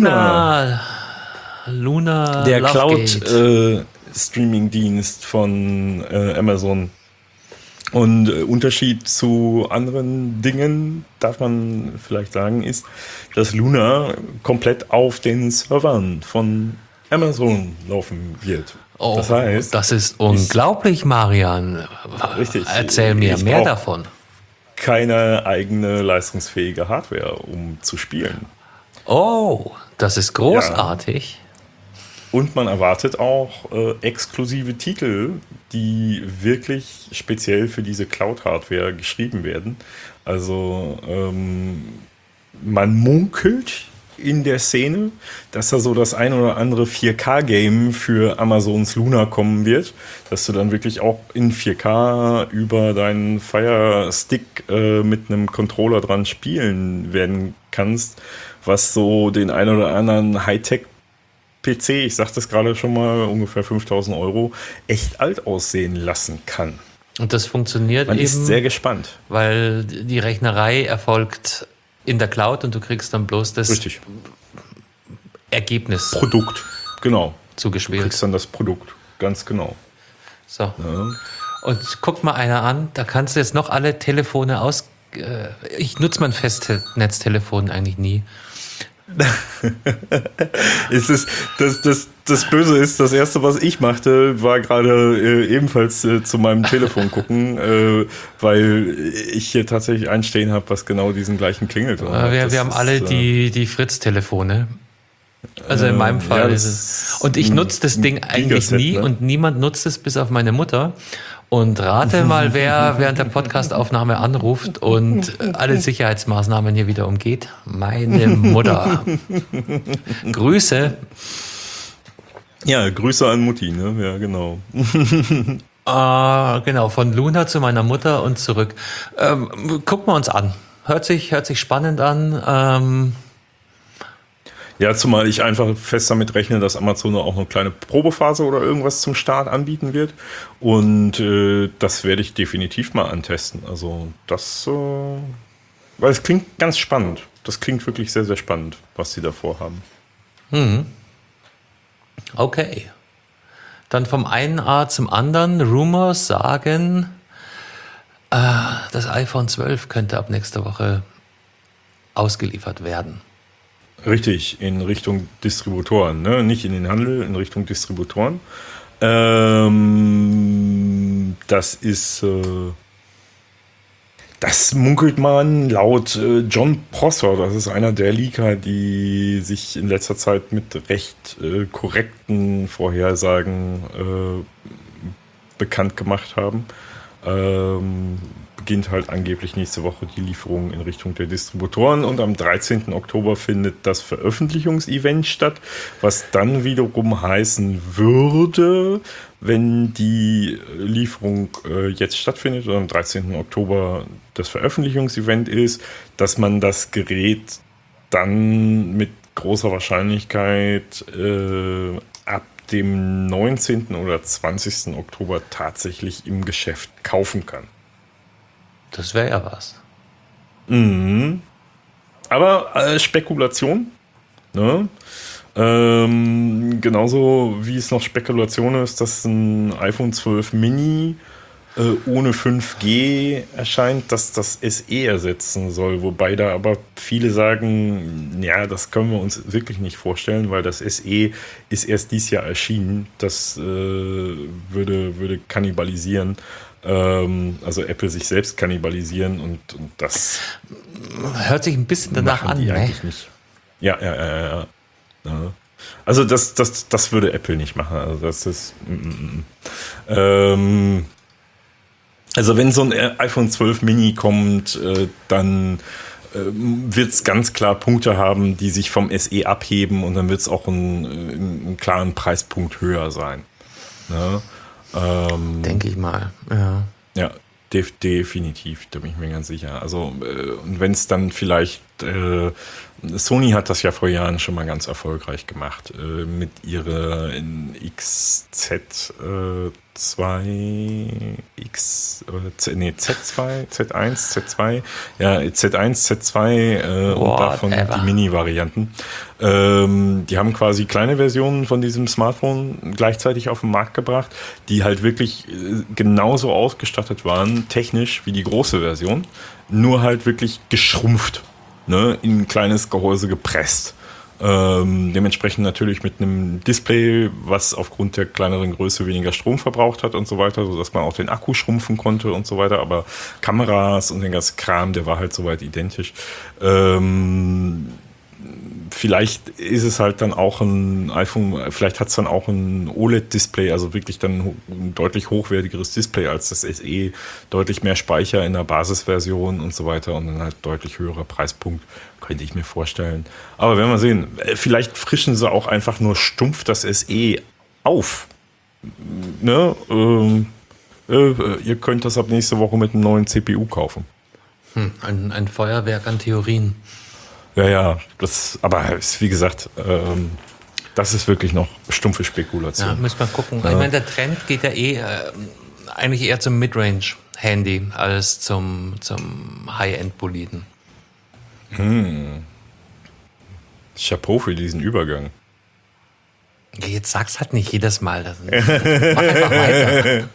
Der Lovegate. Cloud-Streaming-Dienst von Amazon. Und Unterschied zu anderen Dingen, darf man vielleicht sagen, ist, dass Luna komplett auf den Servern von Amazon laufen wird. Oh, das heißt, das ist unglaublich, Marian. Richtig. Erzähl mir Ich mehr brauch davon. keine eigene leistungsfähige Hardware, um zu spielen. Oh, das ist großartig. Und man erwartet auch exklusive Titel, die wirklich speziell für diese Cloud-Hardware geschrieben werden. Also man munkelt in der Szene, dass da so das ein oder andere 4K-Game für Amazons Luna kommen wird, dass du dann wirklich auch in 4K über deinen Fire Stick mit einem Controller dran spielen werden kannst, was so den ein oder anderen Hightech PC, ich sagte es gerade schon mal, ungefähr 5.000 €, echt alt aussehen lassen kann. Und das funktioniert Man eben, ist sehr gespannt. weil die Rechnerei erfolgt in der Cloud und du kriegst dann bloß das Richtig. Ergebnis Produkt, genau. Du zugespielt. kriegst dann das Produkt, ganz genau. So. Ja. Und guck mal einer an, da kannst du jetzt noch alle Telefone ich nutze mein Festnetztelefon eigentlich nie. Das Böse ist, das Erste, was ich machte, war gerade ebenfalls zu meinem Telefon gucken, weil ich hier tatsächlich einstehen habe, was genau diesen gleichen Klingelton hat. Wir haben alle die Fritz-Telefone. Also in meinem Fall ja, ist es. Und ich nutze das Ding eigentlich Gigaset, nie, ne? und niemand nutzt es bis auf meine Mutter. Und rate mal, wer während der Podcastaufnahme anruft und alle Sicherheitsmaßnahmen hier wieder umgeht. Meine Mutter. Grüße. Ja, Grüße an Mutti, ne? Ja, genau. Genau, von Luna zu meiner Mutter und zurück. Gucken wir uns an. Hört sich spannend an. Ja, zumal ich einfach fest damit rechne, dass Amazon auch eine kleine Probephase oder irgendwas zum Start anbieten wird. Und das werde ich definitiv mal antesten. Also das, weil es klingt ganz spannend. Das klingt wirklich sehr, sehr spannend, was sie da vorhaben. Okay. Dann vom einen A zum anderen. Rumors sagen, das iPhone 12 könnte ab nächster Woche ausgeliefert werden. Richtig, in Richtung Distributoren, ne? Nicht in den Handel, in Richtung Distributoren. Das ist, das munkelt man laut John Prosser. Das ist einer der Leaker, die sich in letzter Zeit mit recht korrekten Vorhersagen bekannt gemacht haben. Beginnt halt angeblich nächste Woche die Lieferung in Richtung der Distributoren und am 13. Oktober findet das Veröffentlichungsevent statt, was dann wiederum heißen würde, wenn die Lieferung jetzt stattfindet und am 13. Oktober das Veröffentlichungsevent ist, dass man das Gerät dann mit großer Wahrscheinlichkeit ab dem 19. oder 20. Oktober tatsächlich im Geschäft kaufen kann. Das wäre ja was. Aber Spekulation. Ne? Genauso wie es noch Spekulation ist, dass ein iPhone 12 Mini ohne 5G erscheint, dass das SE ersetzen soll. Wobei da aber viele sagen, ja, das können wir uns wirklich nicht vorstellen, weil das SE ist erst dieses Jahr erschienen. Das würde kannibalisieren. Also Apple sich selbst kannibalisieren und das hört sich ein bisschen danach an, die ne? eigentlich nicht. Ja. Also das würde Apple nicht machen. Also das ist also wenn so ein iPhone 12 Mini kommt, dann wird es ganz klar Punkte haben, die sich vom SE abheben und dann wird es auch einen klaren Preispunkt höher sein. Ne? Denke ich mal, ja. Ja, definitiv, da bin ich mir ganz sicher. Also, und wenn es dann vielleicht Sony hat das ja vor Jahren schon mal ganz erfolgreich gemacht mit ihrer Z2, Z1, ja, Z1, Z2 und davon die Mini-Varianten. Die haben quasi kleine Versionen von diesem Smartphone gleichzeitig auf den Markt gebracht, die halt wirklich genauso ausgestattet waren, technisch wie die große Version, nur halt wirklich geschrumpft, ne, in ein kleines Gehäuse gepresst. Dementsprechend natürlich mit einem Display, was aufgrund der kleineren Größe weniger Strom verbraucht hat und so weiter, sodass man auch den Akku schrumpfen konnte und so weiter. Aber Kameras und den ganzen Kram, der war halt soweit identisch. Vielleicht ist es halt dann auch ein iPhone, vielleicht hat es dann auch ein OLED-Display, also wirklich dann ein deutlich hochwertigeres Display als das SE, deutlich mehr Speicher in der Basisversion und so weiter und dann halt deutlich höherer Preispunkt, könnte ich mir vorstellen. Aber werden wir sehen, vielleicht frischen sie auch einfach nur stumpf das SE auf. Ne? Ihr könnt das ab nächste Woche mit einem neuen CPU kaufen. Ein Feuerwerk an Theorien. Ja, aber wie gesagt, das ist wirklich noch stumpfe Spekulation. Ja, müssen wir gucken. Ja. Ich meine, der Trend geht ja eigentlich eher zum Midrange-Handy als zum High-End-Boliden. Chapeau für diesen Übergang. Jetzt sag's halt nicht jedes Mal. Mach einfach weiter.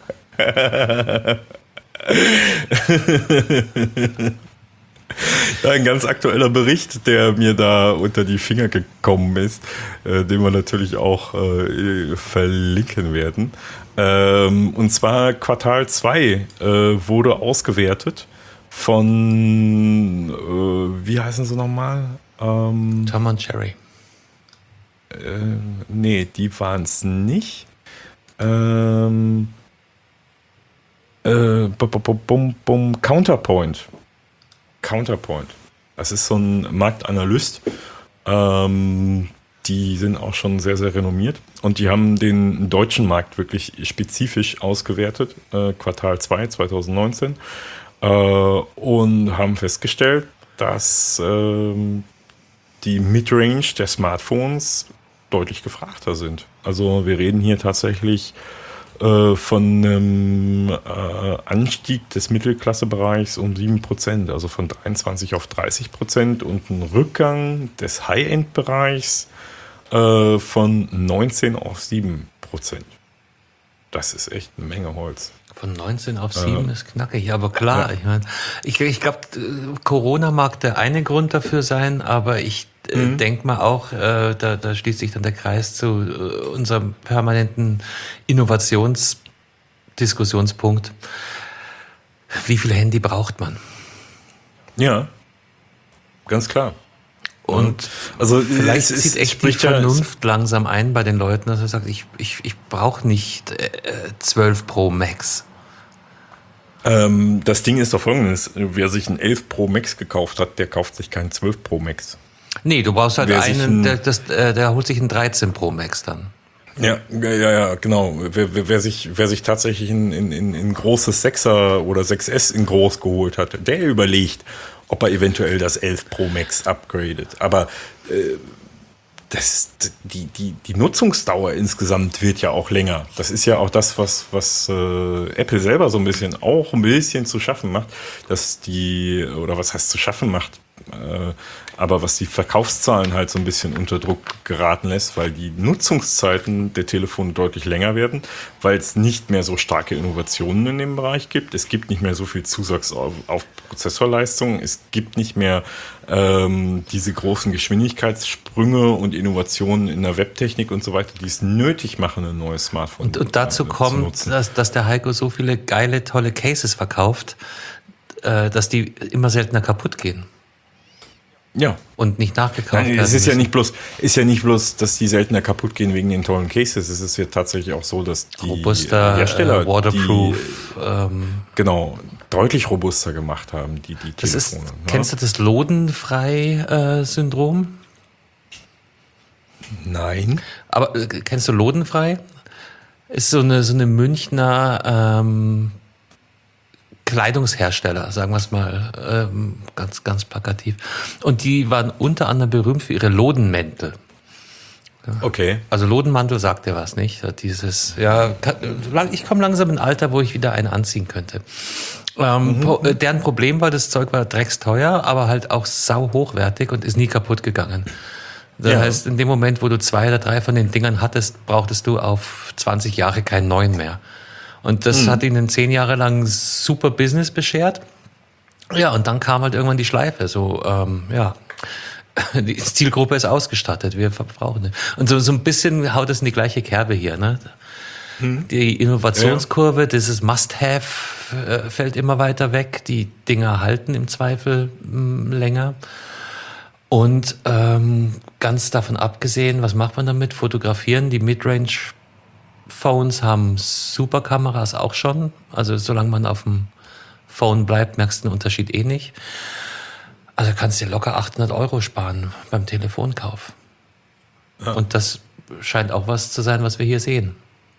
Ja, ein ganz aktueller Bericht, der mir da unter die Finger gekommen ist, den wir natürlich auch verlinken werden. Und zwar Quartal 2 wurde ausgewertet von, wie heißen sie nochmal? Tom und Jerry. Nee, die waren es nicht. Counterpoint. Das ist so ein Marktanalyst. Die sind auch schon sehr, sehr renommiert. Und die haben den deutschen Markt wirklich spezifisch ausgewertet, Quartal 2 2019. Und haben festgestellt, dass die Midrange der Smartphones deutlich gefragter sind. Also wir reden hier tatsächlich von einem Anstieg des Mittelklassebereichs um 7%, also von 23% auf 30% und ein Rückgang des High-End-Bereichs von 19% auf 7%. Das ist echt eine Menge Holz. Von 19 auf 7 ist knackig, aber klar, ja. Ich glaube, Corona mag der eine Grund dafür sein, aber ich denke mal auch, da schließt sich dann der Kreis zu unserem permanenten Innovationsdiskussionspunkt. Wie viel Handy braucht man? Ja, ganz klar. Und also vielleicht zieht echt die Vernunft langsam ein bei den Leuten, dass er sagt, ich brauche nicht 12 Pro Max. Das Ding ist doch folgendes, wer sich ein 11 Pro Max gekauft hat, der kauft sich keinen 12 Pro Max. Nee, du brauchst halt einen, der holt sich einen 13 Pro Max dann. Ja, genau. Wer sich tatsächlich in großes 6er oder 6S in groß geholt hat, der überlegt, ob er eventuell das 11 Pro Max upgradet. Aber die Nutzungsdauer insgesamt wird ja auch länger. Das ist ja auch das, was Apple selber so ein bisschen zu schaffen macht, was heißt zu schaffen macht, aber was die Verkaufszahlen halt so ein bisschen unter Druck geraten lässt, weil die Nutzungszeiten der Telefone deutlich länger werden, weil es nicht mehr so starke Innovationen in dem Bereich gibt. Es gibt nicht mehr so viel Zusatz auf Prozessorleistung. Es gibt nicht mehr diese großen Geschwindigkeitssprünge und Innovationen in der Webtechnik und so weiter, die es nötig machen, ein neues Smartphone und dazu kommt, dass der Heiko so viele geile, tolle Cases verkauft, dass die immer seltener kaputt gehen. Ja. Und nicht nachgekauft werden. Es ist ja nicht bloß, dass die seltener kaputt gehen wegen den tollen Cases. Es ist ja tatsächlich auch so, dass die robuster, Hersteller waterproof, genau, deutlich robuster gemacht haben, die Telefone. Kennst du das Lodenfrei-Syndrom? Nein. Aber kennst du Lodenfrei? Ist so eine Münchner Kleidungshersteller, sagen wir es mal ganz, ganz plakativ. Und die waren unter anderem berühmt für ihre Lodenmäntel. Okay. Also Lodenmantel sagt dir was, nicht? Dieses, ja, ich komme langsam in ein Alter, wo ich wieder einen anziehen könnte. Deren Problem war, das Zeug war drecksteuer, aber halt auch sau hochwertig und ist nie kaputt gegangen. Das heißt, in dem Moment, wo du 2 oder 3 von den Dingern hattest, brauchtest du auf 20 Jahre keinen neuen mehr. Und das hat ihnen 10 Jahre lang super Business beschert. Ja, und dann kam halt irgendwann die Schleife. So, die Zielgruppe ist ausgestattet, wir verbrauchen es. Und so ein bisschen haut es in die gleiche Kerbe hier, ne? Die Innovationskurve, dieses Must-Have fällt immer weiter weg. Die Dinger halten im Zweifel länger. Und ganz davon abgesehen, was macht man damit? Fotografieren. Die Midrange-Phones haben super Kameras auch schon. Also solange man auf dem Phone bleibt, merkst du den Unterschied eh nicht. Also kannst du dir locker 800 € sparen beim Telefonkauf. Ja. Und das scheint auch was zu sein, was wir hier sehen.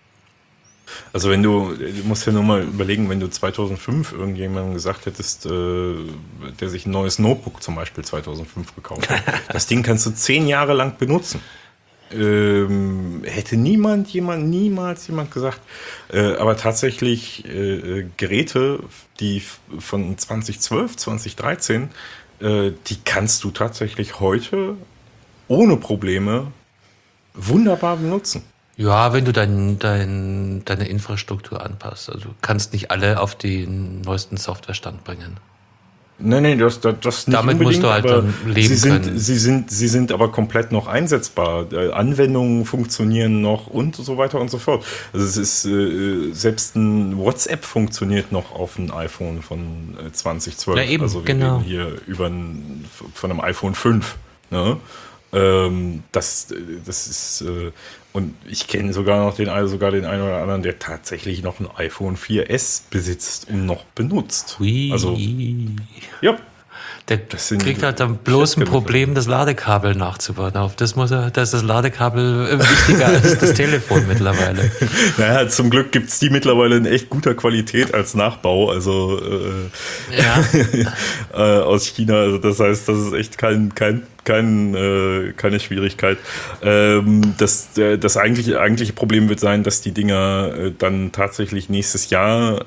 Also du musst ja nur mal überlegen, wenn du 2005 irgendjemandem gesagt hättest, der sich ein neues Notebook zum Beispiel 2005 gekauft hat, das Ding kannst du 10 Jahre lang benutzen. Hätte niemals jemand gesagt. Aber tatsächlich Geräte, die von 2012, 2013, die kannst du tatsächlich heute ohne Probleme wunderbar benutzen. Ja, wenn du deine Infrastruktur anpasst. Also du kannst nicht alle auf den neuesten Softwarestand bringen. Nein, das nicht damit musst du halt dann leben können. Sie sind aber komplett noch einsetzbar. Anwendungen funktionieren noch und so weiter und so fort. Also es ist selbst ein WhatsApp funktioniert noch auf einem iPhone von 2012. Ja, eben, also wir reden hier von einem iPhone 5. Ne? Das ist und ich kenne sogar noch den einen oder anderen, der tatsächlich noch ein iPhone 4S besitzt und noch benutzt. Hui. Also ja. Der kriegt halt dann bloß ein Problem, das Ladekabel nachzubauen. Da ist das Ladekabel wichtiger als das Telefon mittlerweile. Naja, zum Glück gibt es die mittlerweile in echt guter Qualität als Nachbau, also aus China. Also das heißt, das ist echt keine Schwierigkeit. Das eigentliche Problem wird sein, dass die Dinger dann tatsächlich nächstes Jahr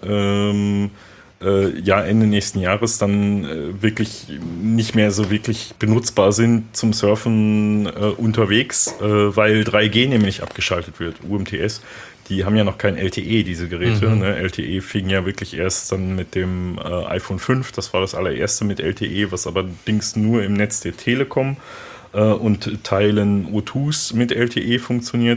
Ende nächsten Jahres dann wirklich nicht mehr so wirklich benutzbar sind zum Surfen unterwegs, weil 3G nämlich abgeschaltet wird, UMTS. Die haben ja noch kein LTE, diese Geräte. Ne? LTE fing ja wirklich erst dann mit dem iPhone 5, das war das allererste mit LTE, was allerdings nur im Netz der Telekom und Teilen O2s mit LTE funktioniert.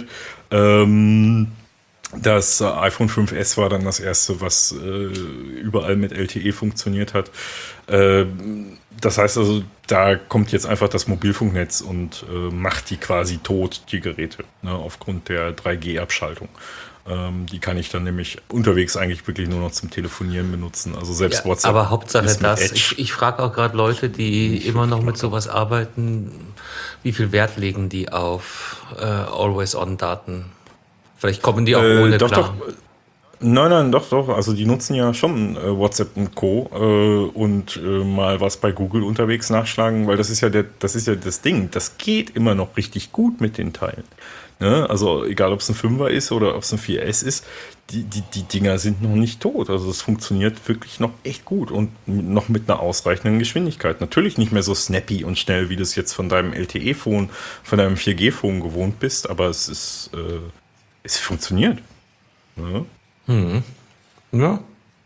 Das iPhone 5S war dann das erste, was überall mit LTE funktioniert hat. Das heißt also, da kommt jetzt einfach das Mobilfunknetz und macht die quasi tot, die Geräte, ne, aufgrund der 3G-Abschaltung. Die kann ich dann nämlich unterwegs eigentlich wirklich nur noch zum Telefonieren benutzen. Also selbst WhatsApp. Aber Hauptsache ist das. Edge. Ich frage auch gerade Leute, die immer noch mit sowas arbeiten, wie viel Wert legen die auf Always-On-Daten? Vielleicht kommen die auch ohne klar. Nein, doch. Also die nutzen ja schon WhatsApp und Co. Und mal was bei Google unterwegs nachschlagen, weil das ist ja das Ding. Das geht immer noch richtig gut mit den Teilen. Ne? Also egal, ob es ein 5er ist oder ob es ein 4S ist, die Dinger sind noch nicht tot. Also es funktioniert wirklich noch echt gut und noch mit einer ausreichenden Geschwindigkeit. Natürlich nicht mehr so snappy und schnell, wie du es jetzt von deinem LTE-Phone, von deinem 4G-Phone gewohnt bist, aber es funktioniert. Ja. Ja.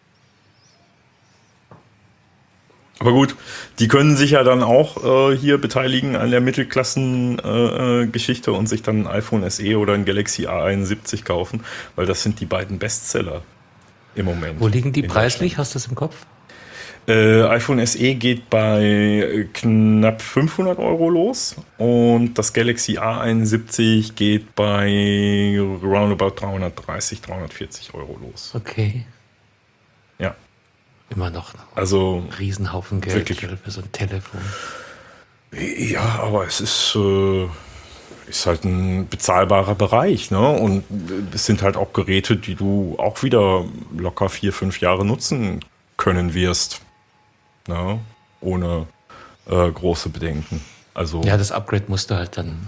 Aber gut, die können sich ja dann auch hier beteiligen an der Mittelklassen-Geschichte und sich dann ein iPhone SE oder ein Galaxy A71 kaufen, weil das sind die beiden Bestseller im Moment. Wo liegen die preislich? Hast du das im Kopf? iPhone SE geht bei knapp 500 € los und das Galaxy A71 geht bei roundabout 330, 340 € los. Okay. Ja. Immer noch also ein Riesenhaufen Geld wirklich für so ein Telefon. Ja, aber es ist halt ein bezahlbarer Bereich, ne? Und es sind halt auch Geräte, die du auch wieder locker 4-5 Jahre nutzen können wirst. Ja, ohne große Bedenken. Also, Ja, das Upgrade musst du halt dann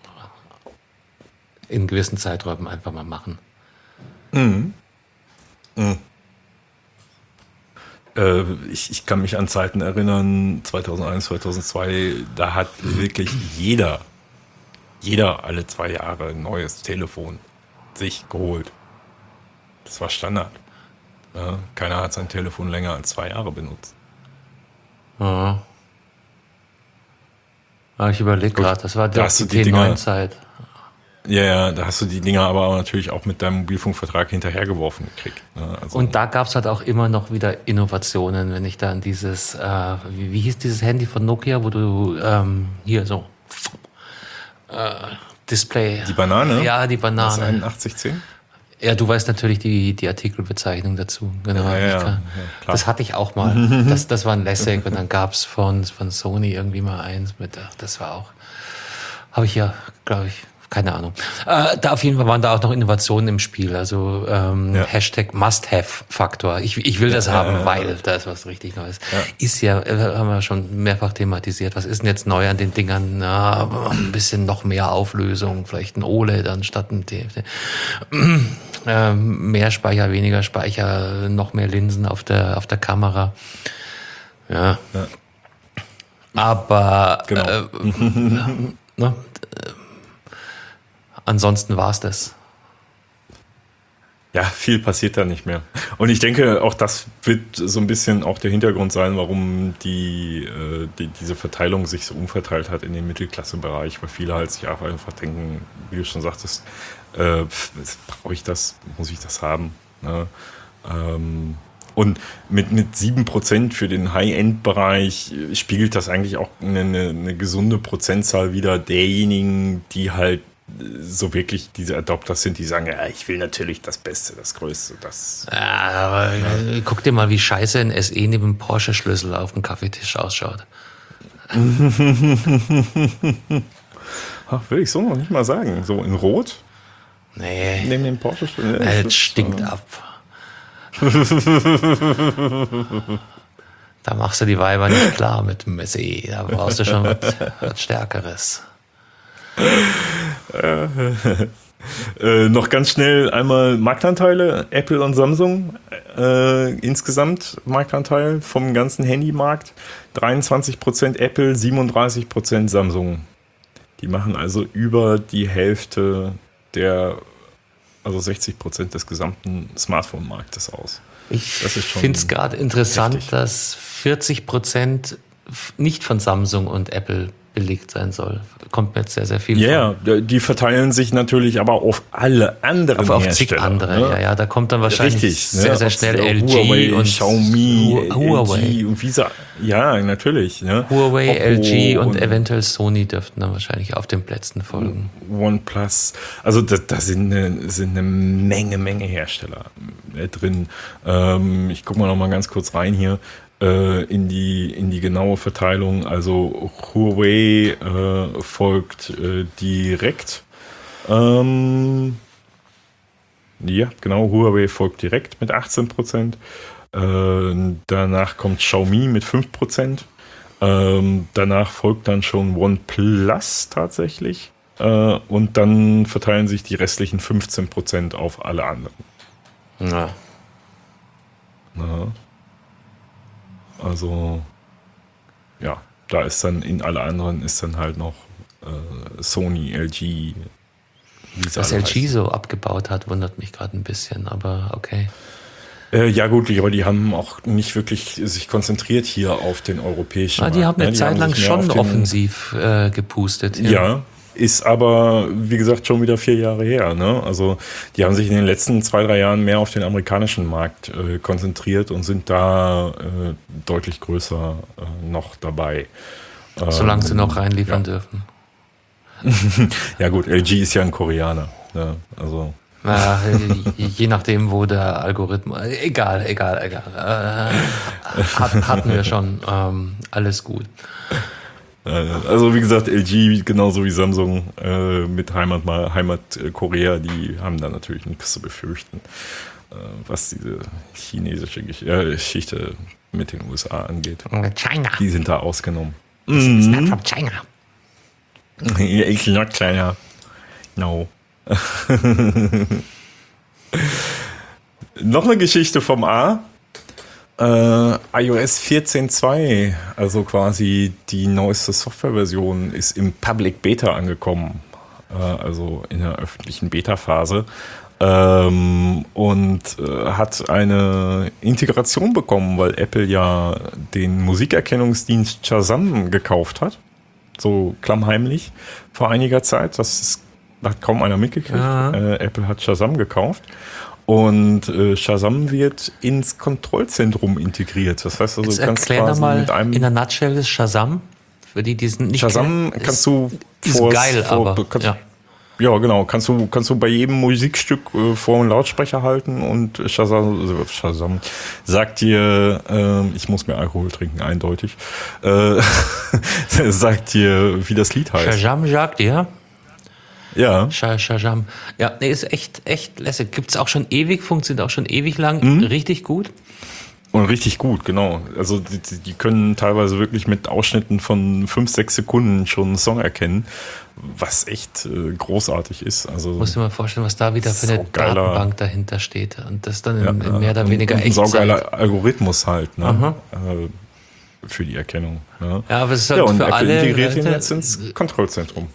in gewissen Zeiträumen einfach mal machen. ich kann mich an Zeiten erinnern, 2001, 2002, da hat wirklich jeder alle 2 Jahre ein neues Telefon sich geholt. Das war Standard. Ja, keiner hat sein Telefon länger als 2 Jahre benutzt. Ja. Aber ich überlege gerade, das war Da doch hast die du die Dinger- T9-Zeit. Ja, da hast du die Dinger aber auch natürlich auch mit deinem Mobilfunkvertrag hinterhergeworfen gekriegt. Ne? Also, Und da gab es halt auch immer noch wieder Innovationen, wenn ich da an dieses, wie hieß dieses Handy von Nokia, wo du hier so Display. die Banane? Ja, die Das Banane. 8110? Ja, du weißt natürlich die Artikelbezeichnung dazu. Genau. Ja, Ich klar. Das hatte ich auch mal. Das war ein Lessig und dann gab es von Sony irgendwie mal eins mit, das war auch, habe ich ja, glaube ich, keine Ahnung. Da auf jeden Fall waren da auch noch Innovationen im Spiel. Also Hashtag Must-Have-Faktor. Ich will das haben, weil da ist was richtig Neues. Ist ja, haben wir schon mehrfach thematisiert. Was ist denn jetzt neu an den Dingern? Na, ein bisschen noch mehr Auflösung, vielleicht ein OLED anstatt ein TFT. Mehr Speicher, weniger Speicher, noch mehr Linsen auf der Kamera. Ja. Aber Genau. ne, ansonsten war es das. Ja, viel passiert da nicht mehr. Und ich denke, auch das wird so ein bisschen auch der Hintergrund sein, warum diese Verteilung sich so umverteilt hat in den Mittelklassebereich, weil viele halt sich auch einfach denken, wie du schon sagtest, brauche ich das, muss ich das haben? Ne? Und mit 7% für den High-End-Bereich spiegelt das eigentlich auch eine gesunde Prozentzahl wider derjenigen, die halt so wirklich diese Adopters sind, die sagen, ja, ich will natürlich das Beste, das Größte, das... Ja, aber guck dir mal, wie scheiße ein SE neben dem Porsche-Schlüssel auf dem Kaffeetisch ausschaut. Ach, will ich so noch nicht mal sagen. So in Rot, Nee, neben dem Porsche. es stinkt ab. Da machst du die Weiber nicht klar mit dem SE. Da brauchst du schon was Stärkeres. Noch ganz schnell einmal Marktanteile, Apple und Samsung. Insgesamt Marktanteil vom ganzen Handymarkt. 23% Apple, 37% Samsung. Die machen also über die Hälfte also 60% des gesamten Smartphone-Marktes aus. Ich Das ist schon finde es gerade interessant, heftig. dass 40% nicht von Samsung und Apple belegt sein soll. Kommt mir jetzt sehr, sehr viel Ja, die verteilen sich natürlich aber auf alle anderen auf zig Hersteller. andere. Ne? Ja, da kommt dann wahrscheinlich Richtig, sehr, ne? sehr Ob schnell es LG Huawei, und Xiaomi, Huawei. LG und Visa. Ja, natürlich. Ne? Huawei, Oppo LG und eventuell Sony dürften dann wahrscheinlich auf den Plätzen folgen. OnePlus. Also da sind eine Menge Hersteller drin. Ich gucke mal noch mal ganz kurz rein hier in die genaue Verteilung. Also Huawei folgt direkt. Ja, genau, Huawei folgt direkt mit 18%. Danach kommt Xiaomi mit 5%. Danach folgt dann schon OnePlus tatsächlich. Und dann verteilen sich die restlichen 15% auf alle anderen. Ja. Ja. Also, ja, da ist dann in alle anderen ist dann halt noch Sony, LG, wie es Dass alle LG heißen. so abgebaut hat, wundert mich gerade ein bisschen, aber okay. Ja gut, aber die haben auch nicht wirklich sich konzentriert hier auf den europäischen Die haben eine ne? Zeit lang sich mehr schon auf den- offensiv gepustet. Ja, ist aber, wie gesagt, schon wieder 4 Jahre her. Ne? Also die haben sich in den letzten 2, 3 Jahren mehr auf den amerikanischen Markt konzentriert und sind da deutlich größer noch dabei. Solange sie noch reinliefern dürfen. Ja gut, LG ist ja ein Koreaner. Ne? Also Ja, je nachdem, wo der Algorithmus. Egal. Hatten wir schon. Alles gut. Also wie gesagt, LG genauso wie Samsung mit Heimat Korea, die haben da natürlich nichts zu befürchten, was diese chinesische Geschichte mit den USA angeht. China. Die sind da ausgenommen. It's not from China. It's not China. No. Noch eine Geschichte vom A. iOS 14.2, also quasi die neueste Softwareversion, ist im Public Beta angekommen, also in der öffentlichen Beta-Phase, und hat eine Integration bekommen, weil Apple ja den Musikerkennungsdienst Shazam gekauft hat, so klammheimlich vor einiger Zeit. Das hat kaum einer mitgekriegt. Apple hat Shazam gekauft. Und Shazam wird ins Kontrollzentrum integriert. Das heißt also, Jetzt du kannst erklär quasi mal mit einem in der Nutshell das Shazam. Für die es nicht Shazam kennen, kannst du ist geil, ja. Ja, genau. Kannst du bei jedem Musikstück vor einen Lautsprecher halten und Shazam sagt dir, ich muss mir Alkohol trinken, eindeutig, sagt dir, wie das Lied heißt. Shazam sagt dir. Ja. Shazam. Ja, nee, ist echt lässig. Gibt's auch schon ewig, funktioniert auch schon ewig lang, richtig gut. Und richtig gut, genau. Also die können teilweise wirklich mit Ausschnitten von 5-6 Sekunden schon einen Song erkennen, was echt großartig ist. Also Muss dir mal vorstellen, was da wieder für eine Datenbank dahinter steht. Und das dann in mehr oder weniger echt. Ein saugeiler Algorithmus halt, ne? Für die Erkennung. Ne? Ja, aber es ist halt und für Apple alle. integriert ihn jetzt ins Kontrollzentrum.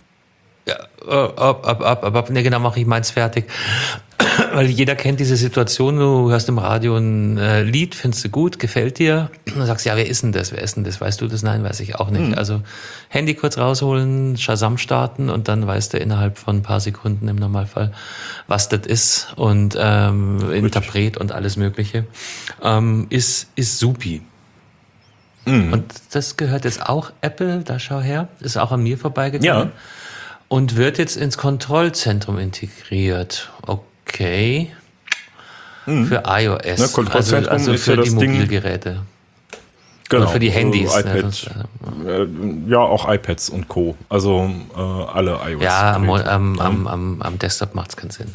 Ja, ne, genau, mache ich meins fertig. Weil jeder kennt diese Situation, du hörst im Radio ein Lied, findest du gut, gefällt dir, und dann sagst du, ja, wer ist denn das, weißt du das? Nein, weiß ich auch nicht. Also Handy kurz rausholen, Shazam starten und dann weißt du innerhalb von ein paar Sekunden im Normalfall, was das ist und Interpret und alles mögliche. Ist supi. Und das gehört jetzt auch Apple, da schau her, ist auch an mir vorbeigegangen. Ja. Und wird jetzt ins Kontrollzentrum integriert. Okay. Für iOS. Ne, Kontrollzentrum also ist für ja die das Mobilgeräte. Ding. Genau. Oder für die Handys. iPad, ja, auch iPads und Co. Also alle iOS. Ja, am Desktop macht es keinen Sinn.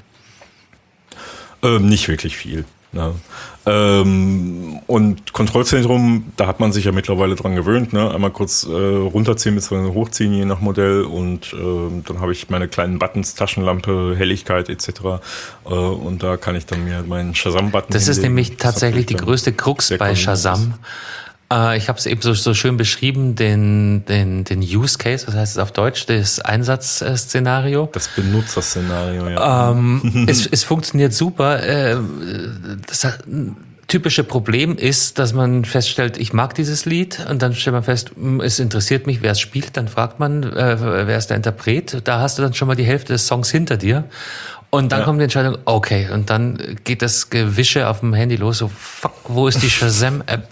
Nicht wirklich viel. Ne? Und Kontrollzentrum, da hat man sich ja mittlerweile dran gewöhnt, ne? Einmal kurz runterziehen bzw. hochziehen je nach Modell und dann habe ich meine kleinen Buttons, Taschenlampe, Helligkeit etc. Und da kann ich dann mir meinen Shazam-Button Das ist nämlich tatsächlich die größte Krux bei Shazam. Ich habe es eben so schön beschrieben, den Use Case, was heißt es auf Deutsch, das Einsatzszenario. Das Benutzerszenario, ja. Es funktioniert super. Das typische Problem ist, dass man feststellt, ich mag dieses Lied und dann stellt man fest, es interessiert mich, wer es spielt. Dann fragt man, wer ist der Interpret. Da hast du dann schon mal die Hälfte des Songs hinter dir. Und dann kommt die Entscheidung, okay, und dann geht das Gewische auf dem Handy los, so, fuck, wo ist die Shazam-App?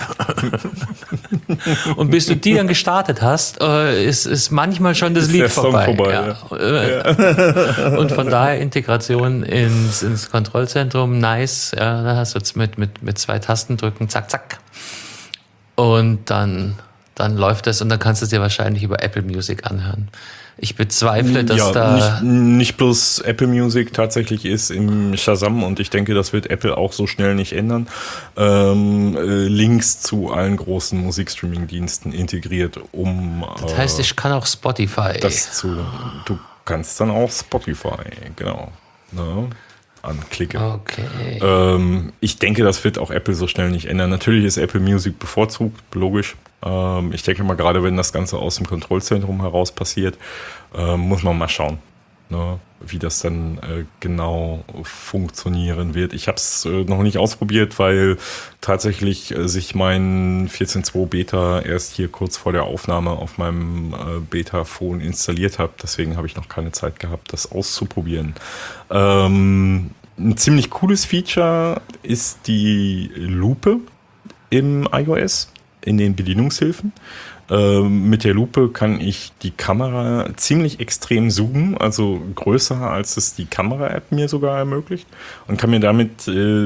Und bis du die dann gestartet hast, ist manchmal schon das Lied vorbei. Ja. Und von daher Integration ins Kontrollzentrum, nice. Ja, da hast du jetzt mit 2 Tastendrücken, zack, zack. Und dann läuft das und dann kannst du es dir wahrscheinlich über Apple Music anhören. Ich bezweifle, dass da... Nicht bloß Apple Music tatsächlich ist im Shazam und ich denke, das wird Apple auch so schnell nicht ändern. Links zu allen großen Musikstreaming-Diensten integriert, Das heißt, ich kann auch Spotify. Du kannst dann auch Spotify, genau. Ne? Anklicken. Okay. Ich denke, das wird auch Apple so schnell nicht ändern. Natürlich ist Apple Music bevorzugt, logisch. Ich denke mal, gerade wenn das Ganze aus dem Kontrollzentrum heraus passiert, muss man mal schauen, ne, wie das dann genau funktionieren wird. Ich habe es noch nicht ausprobiert, weil tatsächlich sich mein 14.2 Beta erst hier kurz vor der Aufnahme auf meinem Beta-Phone installiert habe. Deswegen habe ich noch keine Zeit gehabt, das auszuprobieren. Ein ziemlich cooles Feature ist die Lupe im iOS, in den Bedienungshilfen. Mit der Lupe kann ich die Kamera ziemlich extrem zoomen, also größer als es die Kamera-App mir sogar ermöglicht und kann mir damit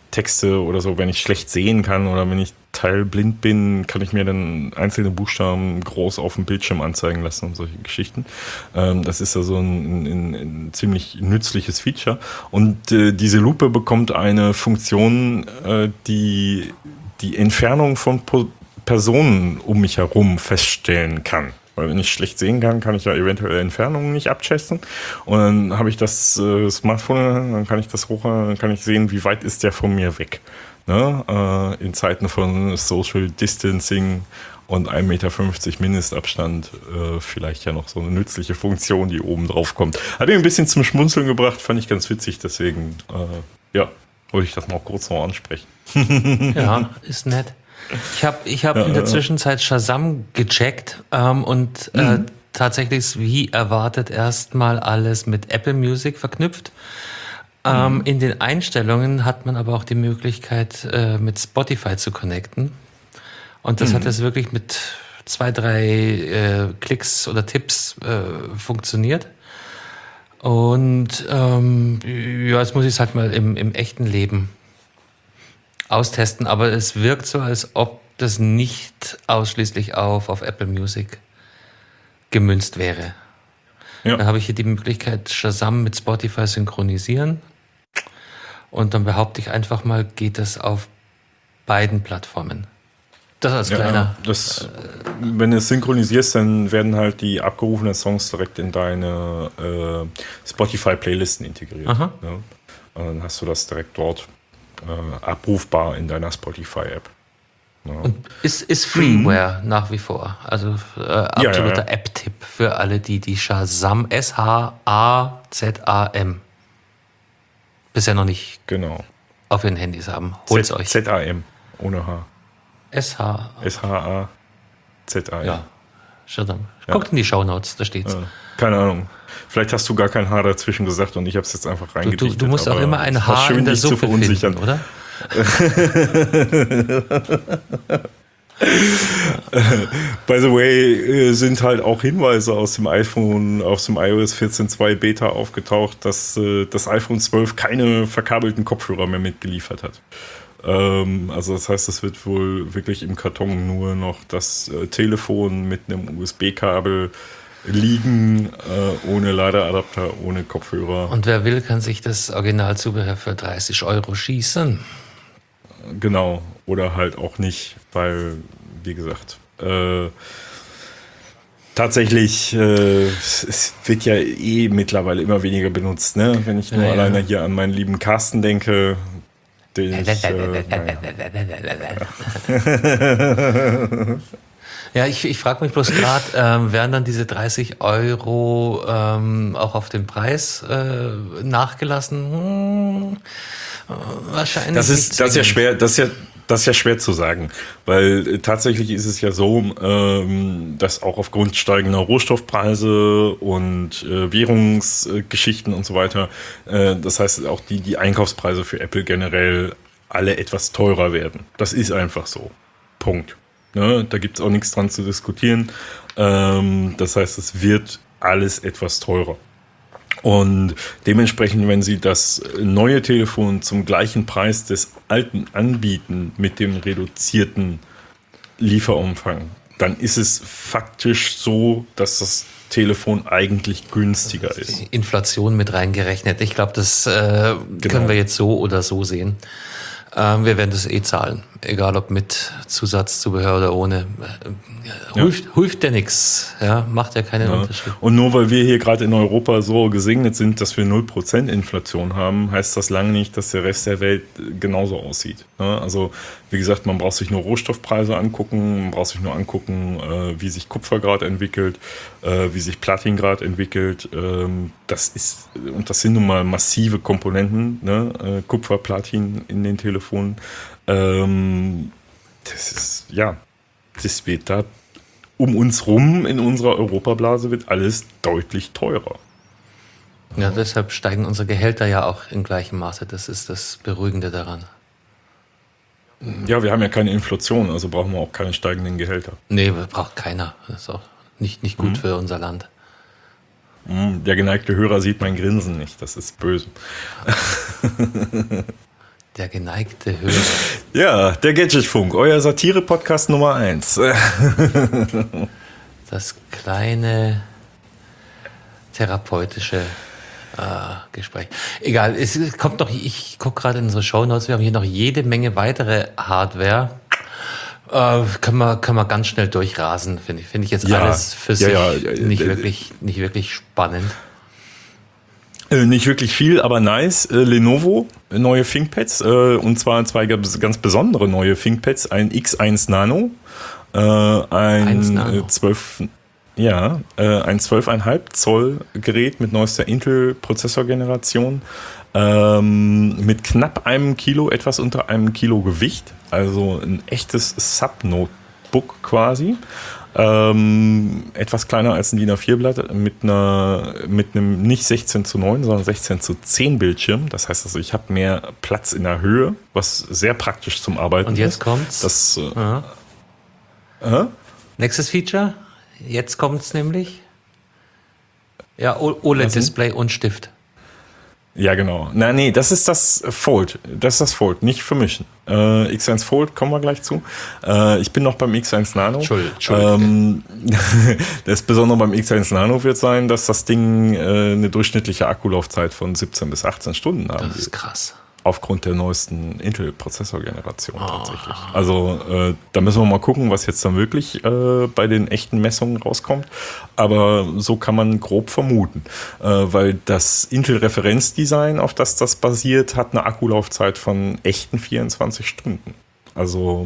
Texte oder so, wenn ich schlecht sehen kann oder wenn ich teilblind bin, kann ich mir dann einzelne Buchstaben groß auf dem Bildschirm anzeigen lassen und solche Geschichten. Das ist also ein ziemlich nützliches Feature. Und diese Lupe bekommt eine Funktion, die die Entfernung von Personen um mich herum feststellen kann. Weil wenn ich schlecht sehen kann, kann ich ja eventuell Entfernungen nicht abschätzen. Und dann habe ich das Smartphone, dann kann ich das hoch, dann kann ich sehen, wie weit ist der von mir weg. Ne? In Zeiten von Social Distancing und 1,50 Meter Mindestabstand vielleicht ja noch so eine nützliche Funktion, die oben drauf kommt. Hat mich ein bisschen zum Schmunzeln gebracht, fand ich ganz witzig, deswegen wollte ich das mal kurz noch ansprechen. Ja, ist nett. Ich hab in der Zwischenzeit Shazam gecheckt und tatsächlich ist wie erwartet erstmal alles mit Apple Music verknüpft. In den Einstellungen hat man aber auch die Möglichkeit, mit Spotify zu connecten. Und das hat jetzt wirklich mit 2, 3 Klicks oder Tipps funktioniert. Und jetzt muss ich es halt mal im echten Leben austesten, aber es wirkt so, als ob das nicht ausschließlich auf Apple Music gemünzt wäre. Ja. Dann habe ich hier die Möglichkeit, Shazam mit Spotify synchronisieren und dann behaupte ich einfach mal, geht das auf beiden Plattformen. Das als kleiner... Wenn du es synchronisierst, dann werden halt die abgerufenen Songs direkt in deine Spotify-Playlisten integriert. Aha. Ja? Und dann hast du das direkt dort abrufbar in deiner Spotify-App. Ja. Und ist Freeware nach wie vor. Also absoluter App-Tipp für alle, die Shazam, Shazam, bisher noch nicht auf ihren Handys haben. Holt's euch. ZAM, ohne H. SHA. SHA-ZAM. Ja, Shazam. Guckt in die Shownotes, da steht's. Keine Ahnung. Vielleicht hast du gar kein H dazwischen gesagt und ich habe es jetzt einfach reingedichtet. Du musst auch immer ein H in der Suppe finden, oder? By the way, sind halt auch Hinweise aus dem iPhone, aus dem iOS 14.2 Beta aufgetaucht, dass das iPhone 12 keine verkabelten Kopfhörer mehr mitgeliefert hat. Also das heißt, es wird wohl wirklich im Karton nur noch das Telefon mit einem USB-Kabel liegen, ohne Ladeadapter, ohne Kopfhörer. Und wer will, kann sich das Originalzubehör für 30 € schießen. Genau, oder halt auch nicht, weil, wie gesagt, tatsächlich, es wird ja mittlerweile immer weniger benutzt, ne? Wenn ich nur alleine hier an meinen lieben Carsten denke, den ich, Ja, ich frage mich bloß gerade, werden dann diese 30 € auch auf den Preis nachgelassen? Wahrscheinlich. Das ist ja schwer, das ist ja schwer zu sagen, weil tatsächlich ist es ja so, dass auch aufgrund steigender Rohstoffpreise und Währungsgeschichten und so weiter, das heißt auch die Einkaufspreise für Apple generell alle etwas teurer werden. Das ist einfach so. Punkt. Ne? Da gibt es auch nichts dran zu diskutieren. Das heißt, es wird alles etwas teurer. Und dementsprechend, wenn Sie das neue Telefon zum gleichen Preis des alten anbieten mit dem reduzierten Lieferumfang, dann ist es faktisch so, dass das Telefon eigentlich günstiger ist. Inflation mit reingerechnet. Ich glaube, das können wir jetzt so oder so sehen. Wir werden das zahlen. Egal ob mit Zusatzzubehör oder ohne. Hilft ja nichts. Ja, macht ja keinen Unterschied. Und nur weil wir hier gerade in Europa so gesegnet sind, dass wir 0% Inflation haben, heißt das lange nicht, dass der Rest der Welt genauso aussieht. Also wie gesagt, man braucht sich nur Rohstoffpreise angucken, man braucht sich nur angucken, wie sich Kupfer gerade entwickelt, wie sich Platin gerade entwickelt. Das sind nun mal massive Komponenten, ne? Kupfer, Platin in den Telefonen. Das wird da um uns rum in unserer Europablase wird alles deutlich teurer. Ja, deshalb steigen unsere Gehälter ja auch in gleichem Maße. Das ist das Beruhigende daran. Ja, wir haben ja keine Inflation, also brauchen wir auch keine steigenden Gehälter. Nee, braucht keiner. Das ist auch nicht gut für unser Land. Der geneigte Hörer sieht mein Grinsen nicht, das ist böse. Der geneigte Hörer. Ja, der Gadgetfunk, euer Satire-Podcast Nummer 1. Das kleine therapeutische Gespräch. Egal, es kommt noch, ich gucke gerade in unsere Shownotes, wir haben hier noch jede Menge weitere Hardware. Können wir ganz schnell durchrasen, finde ich. Finde ich jetzt alles für sich nicht wirklich spannend. Nicht wirklich viel, aber nice. Lenovo, neue ThinkPads, und zwar zwei ganz besondere neue ThinkPads, ein X1 Nano, ein 12,5 Zoll Gerät mit neuester Intel-Prozessorgeneration, mit knapp einem Kilo, etwas unter einem Kilo Gewicht, also ein echtes Sub-Notebook quasi. Etwas kleiner als ein DIN A4-Blatt mit einem nicht 16:9, sondern 16:10 Bildschirm. Das heißt also, ich habe mehr Platz in der Höhe, was sehr praktisch zum Arbeiten ist. Und jetzt kommt's. Nächstes Feature. Jetzt kommt's nämlich. Ja, OLED-Display und Stift. Ja, genau. Nee, das ist das Fold. Das ist das Fold, nicht vermischen. X1 Fold, kommen wir gleich zu. Ich bin noch beim X1 Nano. Entschuldigung. Das Besondere beim X1 Nano wird sein, dass das Ding eine durchschnittliche Akkulaufzeit von 17 bis 18 Stunden haben wird. Das ist krass. Aufgrund der neuesten Intel-Prozessorgeneration tatsächlich. Also da müssen wir mal gucken, was jetzt dann wirklich bei den echten Messungen rauskommt. Aber so kann man grob vermuten. Weil das Intel-Referenzdesign, auf das basiert, hat eine Akkulaufzeit von echten 24 Stunden. Also,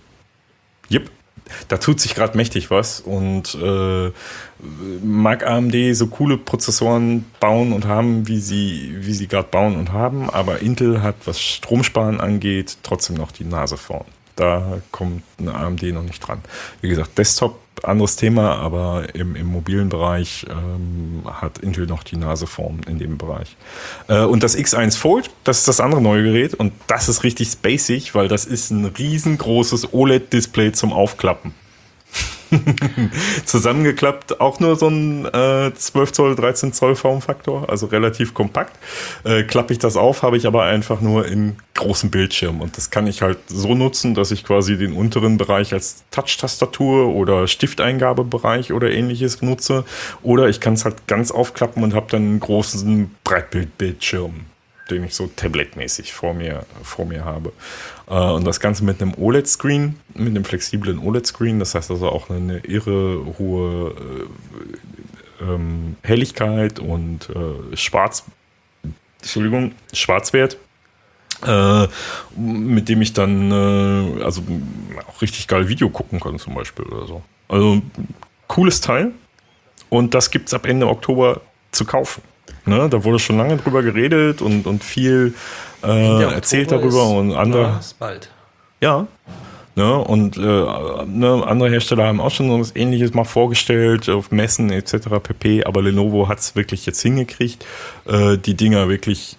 da tut sich gerade mächtig was und mag AMD so coole Prozessoren bauen und haben, wie sie gerade bauen und haben, aber Intel hat, was Stromsparen angeht, trotzdem noch die Nase vorn. Da kommt eine AMD noch nicht dran. Wie gesagt, Desktop, anderes Thema, aber im mobilen Bereich hat Intel noch die Nase vorn in dem Bereich. Und das X1 Fold, das ist das andere neue Gerät und das ist richtig spacig, weil das ist ein riesengroßes OLED-Display zum Aufklappen. Zusammengeklappt, auch nur so ein 12 Zoll, 13 Zoll Formfaktor, also relativ kompakt. Klappe ich das auf, habe ich aber einfach nur in großen Bildschirm und das kann ich halt so nutzen, dass ich quasi den unteren Bereich als Touch-Tastatur oder Stifteingabebereich oder ähnliches nutze oder ich kann es halt ganz aufklappen und habe dann einen großen Breitbildbildschirm, den ich so tabletmäßig vor mir habe. Und das Ganze mit einem OLED-Screen, mit einem flexiblen OLED-Screen, das heißt also auch eine irre hohe Helligkeit und Schwarzwert, mit dem ich dann also auch richtig geil Video gucken kann zum Beispiel oder so. Also cooles Teil und das gibt's ab Ende Oktober zu kaufen. Ne, da wurde schon lange drüber geredet und viel erzählt darüber und andere. Ist bald. Ja. Ne, und andere Hersteller haben auch schon so was Ähnliches mal vorgestellt auf Messen etc. pp. Aber Lenovo hat es wirklich jetzt hingekriegt, die Dinger wirklich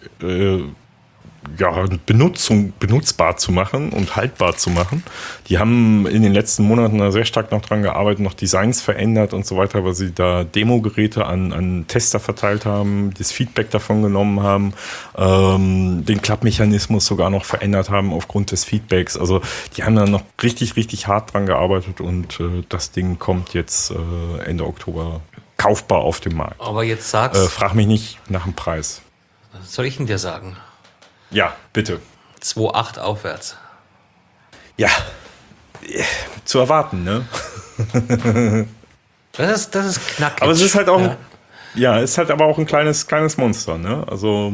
benutzbar zu machen und haltbar zu machen. Die haben in den letzten Monaten da sehr stark noch dran gearbeitet, noch Designs verändert und so weiter, weil sie da Demo-Geräte an Tester verteilt haben, das Feedback davon genommen haben, den Klappmechanismus sogar noch verändert haben aufgrund des Feedbacks. Also die haben da noch richtig, richtig hart dran gearbeitet und das Ding kommt jetzt Ende Oktober kaufbar auf dem Markt. Aber jetzt sag's. Frag mich nicht nach dem Preis. Was soll ich denn dir sagen? Ja, bitte. 2,8 aufwärts. Ja, zu erwarten, ne? Das ist knackig. Aber es ist halt auch, ist halt aber auch ein kleines Monster, ne? Also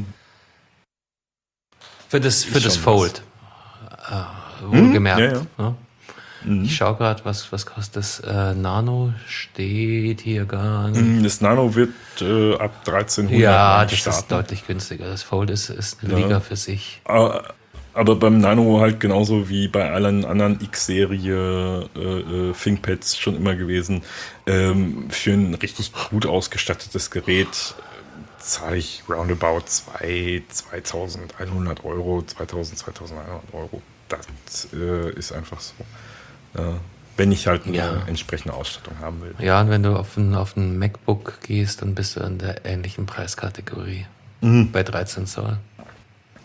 für das Fold. Wohlgemerkt. Ja. Ne? Ich schaue gerade, was kostet das Nano? Steht hier gar nicht. Das Nano wird ab 1300 Ja, das starten. ist deutlich günstiger. Das Fold ist eine Liga für sich. Aber beim Nano halt genauso wie bei allen anderen X-Serie ThinkPads schon immer gewesen. Für ein richtig gut ausgestattetes Gerät zahle ich roundabout 2.100 Euro, 2.100 Euro. Das ist einfach so. Wenn ich halt eine entsprechende Ausstattung haben will. Ja, und wenn du auf ein MacBook gehst, dann bist du in der ähnlichen Preiskategorie. Bei 13 Zoll.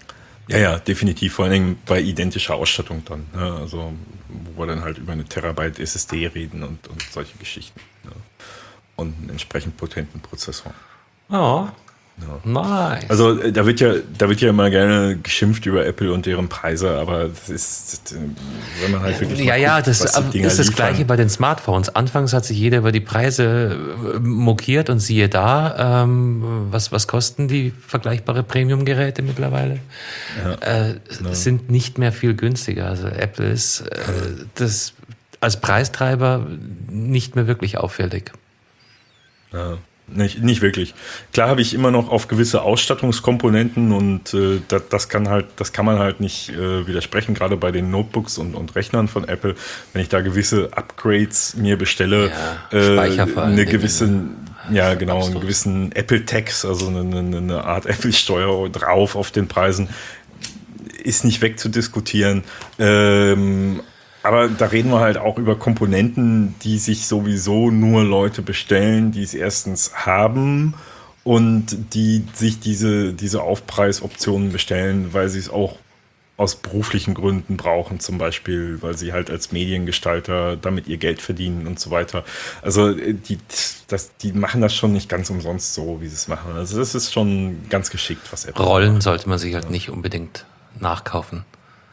Ja, definitiv. Vor allen Dingen bei identischer Ausstattung dann. Ne? Also, wo wir dann halt über eine Terabyte SSD reden und solche Geschichten. Ne? Und einen entsprechend potenten Prozessor. Oh, nice. Also, da wird ja immer gerne geschimpft über Apple und deren Preise, aber das ist, wenn man halt wirklich. Das ist das Gleiche bei den Smartphones. Anfangs hat sich jeder über die Preise mokiert und siehe da, was kosten die vergleichbare Premium-Geräte mittlerweile? Sind nicht mehr viel günstiger. Also Apple ist das als Preistreiber nicht mehr wirklich auffällig. Ja. Nicht wirklich. Klar habe ich immer noch auf gewisse Ausstattungskomponenten und das kann man halt nicht widersprechen, gerade bei den Notebooks und Rechnern von Apple. Wenn ich da gewisse Upgrades mir bestelle, einen gewissen Apple-Tax, also eine Art Apple-Steuer drauf auf den Preisen, ist nicht wegzudiskutieren. Aber da reden wir halt auch über Komponenten, die sich sowieso nur Leute bestellen, die es erstens haben und die sich diese Aufpreisoptionen bestellen, weil sie es auch aus beruflichen Gründen brauchen, zum Beispiel, weil sie halt als Mediengestalter damit ihr Geld verdienen und so weiter. Also die machen das schon nicht ganz umsonst so, wie sie es machen. Also das ist schon ganz geschickt, was Apple Rollen macht. sollte man sich halt nicht unbedingt nachkaufen.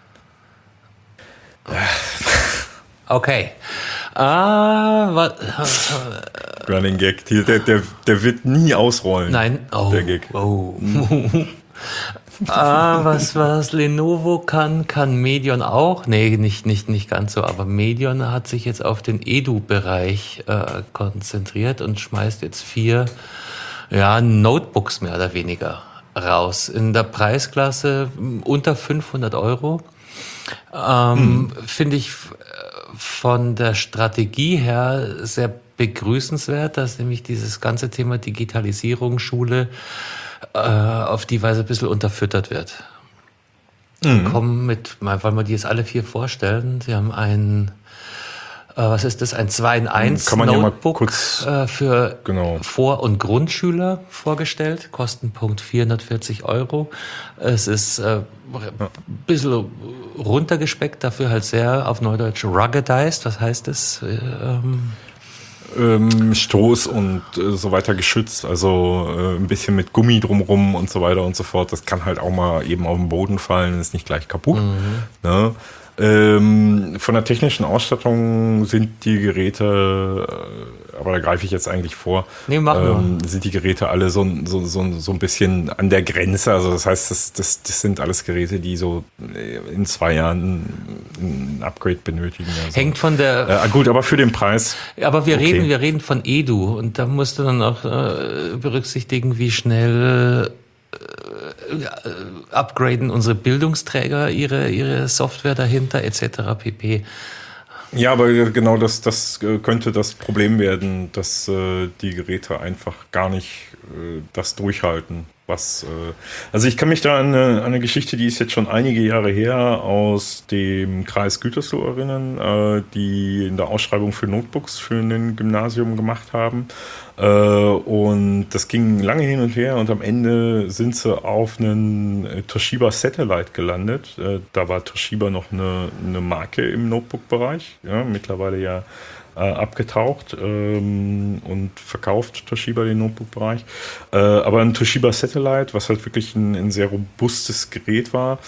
Okay. Running Gag, der wird nie ausrollen. Nein. Der Gag. Was Lenovo kann Medion auch. Nee, nicht ganz so. Aber Medion hat sich jetzt auf den Edu-Bereich konzentriert und schmeißt jetzt 4 Notebooks mehr oder weniger raus. In der Preisklasse unter 500 €. Finde ich von der Strategie her sehr begrüßenswert, dass nämlich dieses ganze Thema Digitalisierung, Schule auf die Weise ein bisschen unterfüttert wird. Kommen wollen wir die jetzt alle 4 vorstellen? Sie haben ein 2-in-1 Notebook für Vor- und Grundschüler vorgestellt, Kostenpunkt 440 €. Es ist ein bisschen runtergespeckt, dafür halt sehr auf Neudeutsch ruggedized. Was heißt das? Stoß und so weiter geschützt, also ein bisschen mit Gummi drumrum und so weiter und so fort. Das kann halt auch mal eben auf den Boden fallen, ist nicht gleich kaputt. Ne? Von der technischen Ausstattung sind die Geräte, aber da greife ich jetzt eigentlich vor, sind die Geräte alle so ein bisschen an der Grenze. Also das heißt, das sind alles Geräte, die so in 2 Jahren ein Upgrade benötigen. Also, hängt von der... gut, aber für den Preis... Aber wir reden von Edu und da musst du dann auch berücksichtigen, wie schnell... upgraden unsere Bildungsträger ihre Software dahinter etc. pp. Ja, aber genau das könnte das Problem werden, dass die Geräte einfach gar nicht das durchhalten. Also ich kann mich da an eine Geschichte, die ist jetzt schon einige Jahre her, aus dem Kreis Gütersloh erinnern, die in der Ausschreibung für Notebooks für ein Gymnasium gemacht haben. Und das ging lange hin und her und am Ende sind sie auf einen Toshiba Satellite gelandet. Da war Toshiba noch eine Marke im Notebook-Bereich, ja, mittlerweile ja abgetaucht und verkauft Toshiba den Notebook-Bereich. Aber ein Toshiba Satellite, was halt wirklich ein sehr robustes Gerät war,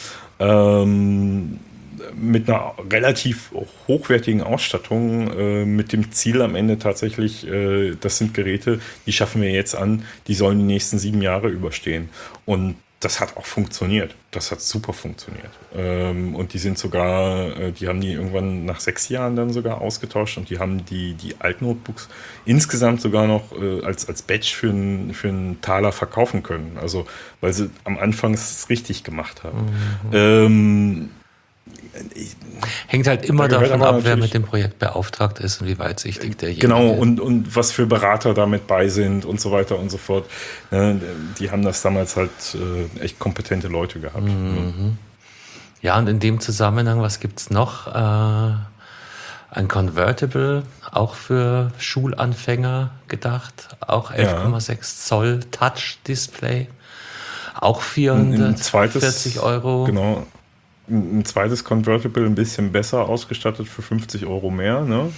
mit einer relativ hochwertigen Ausstattung, mit dem Ziel am Ende tatsächlich, das sind Geräte, die schaffen wir jetzt an, die sollen die nächsten 7 Jahre überstehen. Und das hat auch funktioniert. Das hat super funktioniert. Und die sind sogar, die haben die irgendwann nach 6 Jahren dann sogar ausgetauscht und die haben die alten Notebooks insgesamt sogar noch als Batch für einen Taler verkaufen können. Also, weil sie am Anfang es richtig gemacht haben. Hängt halt immer davon ab, wer mit dem Projekt beauftragt ist und wie weitsichtig derjenige ist. Genau, und was für Berater damit bei sind und so weiter und so fort. Die haben das damals halt echt kompetente Leute gehabt. Ja, und in dem Zusammenhang, was gibt's noch? Ein Convertible, auch für Schulanfänger gedacht, auch 11,6 Zoll Touch-Display. Auch 440 Euro. Genau. Ein zweites Convertible ein bisschen besser ausgestattet für 50 Euro mehr, ne?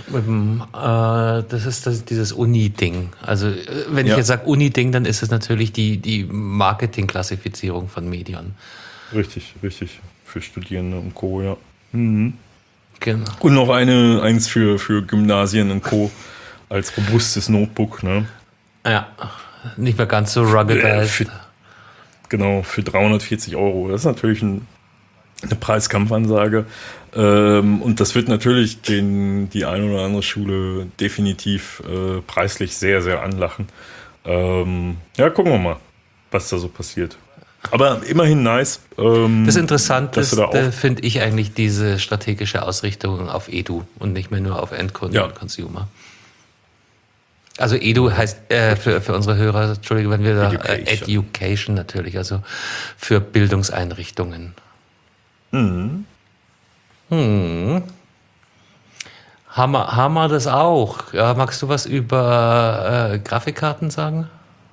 Das ist dieses Uni-Ding. Also wenn ich jetzt sage Uni-Ding, dann ist es natürlich die Marketing-Klassifizierung von Medien. Richtig. Für Studierende und Co., ja. Mhm. Genau. Und noch eins für Gymnasien und Co. als robustes Notebook, ne? Ja, nicht mehr ganz so ruggedized. Für 340 Euro. Das ist natürlich eine Preiskampfansage. Und das wird natürlich die eine oder andere Schule definitiv preislich sehr, sehr anlachen. Gucken wir mal, was da so passiert. Aber immerhin nice. Das Interessanteste finde ich eigentlich diese strategische Ausrichtung auf Edu und nicht mehr nur auf Endkunden und Consumer. Also Edu heißt für unsere Hörer, Entschuldigung, wenn wir da Education natürlich, also für Bildungseinrichtungen. Haben wir das auch? Ja, magst du was über Grafikkarten sagen?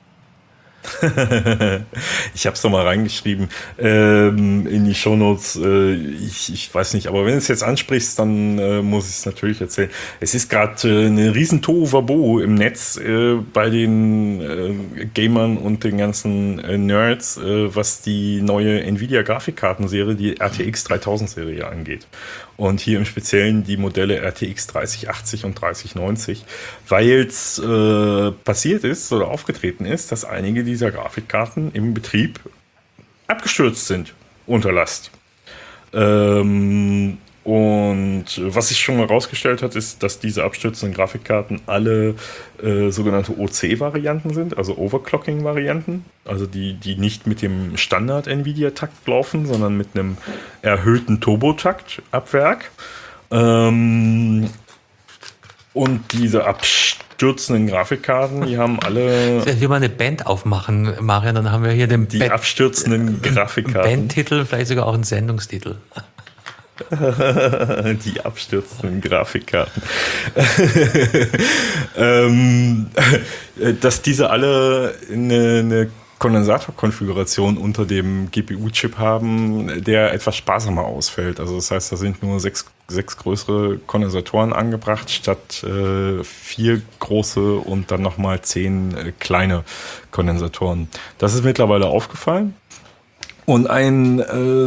Ich habe es doch mal reingeschrieben in die Shownotes. Ich weiß nicht, aber wenn du es jetzt ansprichst, dann muss ich es natürlich erzählen. Es ist gerade eine riesen Tohuwabohu im Netz bei den Gamern und den ganzen Nerds, was die neue Nvidia-Grafikkartenserie, die RTX 3000-Serie angeht. Und hier im Speziellen die Modelle RTX 3080 und 3090, weil es passiert ist oder aufgetreten ist, dass einige dieser Grafikkarten im Betrieb abgestürzt sind unter Last. Und was sich schon mal rausgestellt hat, ist, dass diese abstürzenden Grafikkarten alle sogenannte OC-Varianten sind, also Overclocking-Varianten, also die nicht mit dem Standard-Nvidia-Takt laufen, sondern mit einem erhöhten Turbotakt ab Werk. Und diese abstürzenden Grafikkarten, die haben alle... Wenn wir mal eine Band aufmachen, Marian, dann haben wir hier den abstürzenden Grafikkarten. Bandtitel, vielleicht sogar auch einen Sendungstitel. Die abstürzenden Grafikkarten. Dass diese alle eine Kondensatorkonfiguration unter dem GPU-Chip haben, der etwas sparsamer ausfällt. Also das heißt, da sind nur sechs größere Kondensatoren angebracht, statt 4 große und dann nochmal 10 kleine Kondensatoren. Das ist mittlerweile aufgefallen. Und ein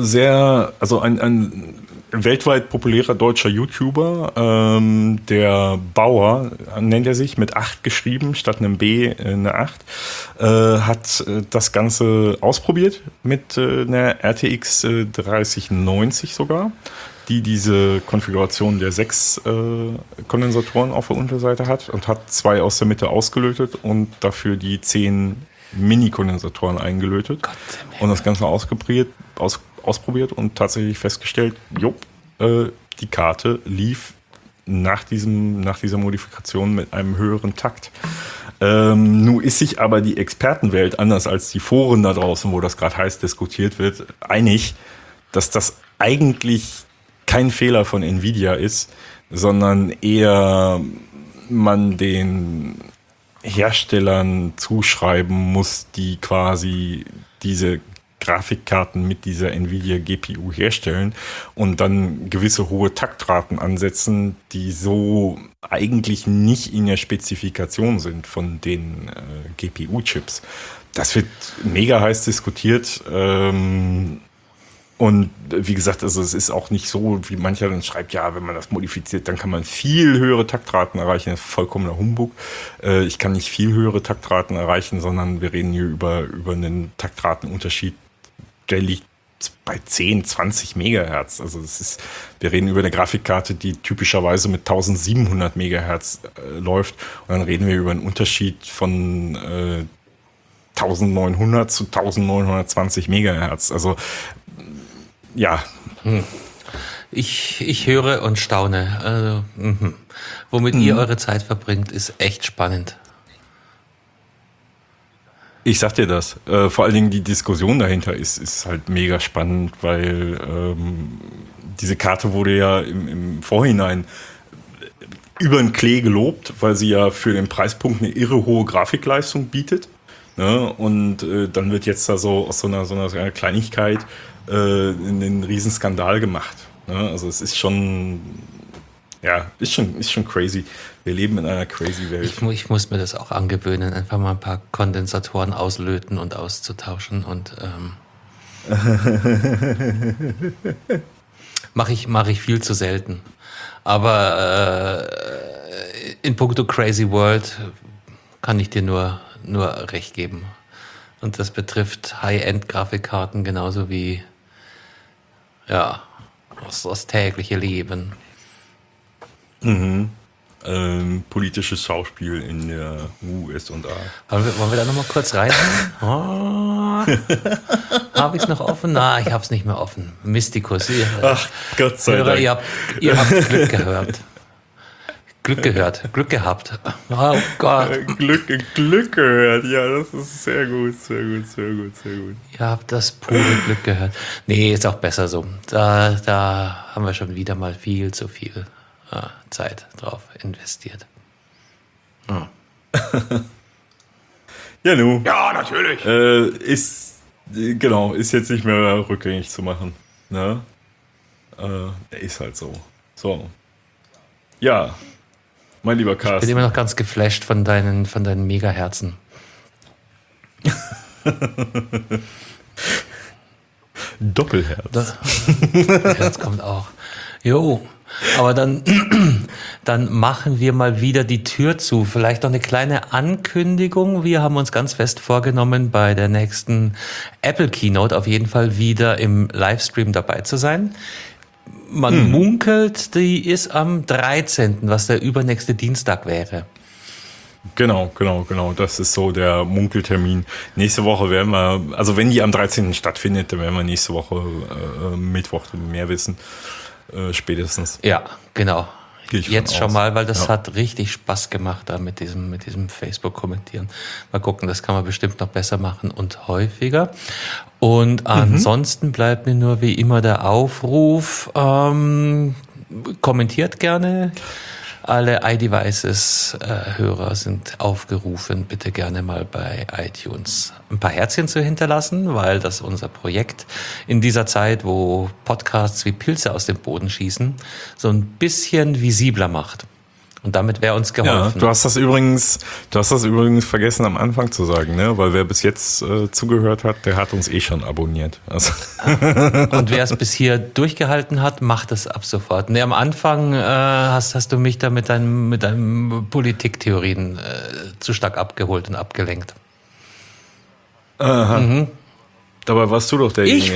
weltweit populärer deutscher YouTuber, der Bauer, nennt er sich, mit 8 geschrieben, statt einem B eine 8, hat das Ganze ausprobiert mit einer RTX 3090 sogar, die diese Konfiguration der 6 Kondensatoren auf der Unterseite hat und hat 2 aus der Mitte ausgelötet und dafür die 10 Mini-Kondensatoren eingelötet und das Ganze ausprobiert und tatsächlich festgestellt, die Karte lief nach dieser Modifikation mit einem höheren Takt. Nun ist sich aber die Expertenwelt, anders als die Foren da draußen, wo das gerade heiß diskutiert wird, einig, dass das eigentlich kein Fehler von Nvidia ist, sondern eher man den Herstellern zuschreiben muss, die quasi diese Grafikkarten mit dieser Nvidia GPU herstellen und dann gewisse hohe Taktraten ansetzen, die so eigentlich nicht in der Spezifikation sind von den GPU-Chips. Das wird mega heiß diskutiert. Und wie gesagt, also es ist auch nicht so, wie mancher dann schreibt, ja, wenn man das modifiziert, dann kann man viel höhere Taktraten erreichen. Das ist vollkommener Humbug. Ich kann nicht viel höhere Taktraten erreichen, sondern wir reden hier über einen Taktratenunterschied, der liegt bei 10, 20 Megahertz. Also wir reden über eine Grafikkarte, die typischerweise mit 1700 Megahertz läuft. Und dann reden wir über einen Unterschied von 1900 zu 1920 Megahertz. Also ja. Ich höre und staune. Also, womit ihr eure Zeit verbringt, ist echt spannend. Ich sag dir das. Vor allen Dingen die Diskussion dahinter ist halt mega spannend, weil diese Karte wurde ja im Vorhinein über den Klee gelobt, weil sie ja für den Preispunkt eine irre hohe Grafikleistung bietet. Ne? Und dann wird jetzt da so aus so einer Kleinigkeit einen Riesenskandal gemacht. Ne? Also es ist schon, ist schon crazy. Wir leben in einer crazy Welt. Ich muss mir das auch angewöhnen, einfach mal ein paar Kondensatoren auslöten und auszutauschen und mache ich viel zu selten. Aber in puncto Crazy World kann ich dir nur recht geben. Und das betrifft High-End-Grafikkarten genauso wie das tägliche Leben. Politisches Schauspiel in der USA. Wollen wir da nochmal kurz rein? Oh, habe ich es noch offen? Na, ich habe es nicht mehr offen. Mystikus. Ach, Gott sei Dank. Ihr habt Glück gehört. Glück gehabt. Oh Gott. Glück gehört. Ja, das ist sehr gut. Ihr habt das pure Glück gehört. Nee, ist auch besser so. Da haben wir schon wieder mal viel zu viel Zeit drauf investiert. Oh. Ja, nu. Ja, natürlich. Ist jetzt nicht mehr rückgängig zu machen. Ne? Ist halt so. So. Ja, mein lieber Carsten. Ich bin immer noch ganz geflasht von deinen Megaherzen. Doppelherz. Herz kommt auch. Jo. Aber dann machen wir mal wieder die Tür zu. Vielleicht noch eine kleine Ankündigung. Wir haben uns ganz fest vorgenommen, bei der nächsten Apple Keynote auf jeden Fall wieder im Livestream dabei zu sein. Man munkelt, die ist am 13., was der übernächste Dienstag wäre. Genau. Das ist so der Munkeltermin. Nächste Woche werden wir, also wenn die am 13. stattfindet, dann werden wir nächste Woche Mittwoch mehr wissen. Spätestens. Ja, genau. Jetzt schon mal, weil das Ja. hat richtig Spaß gemacht da mit diesem Facebook-Kommentieren. Mal gucken, das kann man bestimmt noch besser machen und häufiger. Und ansonsten bleibt mir nur wie immer der Aufruf, kommentiert gerne. Alle iDevices-Hörer sind aufgerufen, bitte gerne mal bei iTunes ein paar Herzchen zu hinterlassen, weil das unser Projekt in dieser Zeit, wo Podcasts wie Pilze aus dem Boden schießen, so ein bisschen visibler macht. Und damit wäre uns geholfen. Ja, du hast das übrigens vergessen am Anfang zu sagen, ne? Weil wer bis jetzt zugehört hat, der hat uns schon abonniert. Also. Und wer es bis hier durchgehalten hat, macht es ab sofort. Nee, am Anfang hast du mich da mit deinen Politiktheorien zu stark abgeholt und abgelenkt. Aha. Dabei warst du doch derjenige.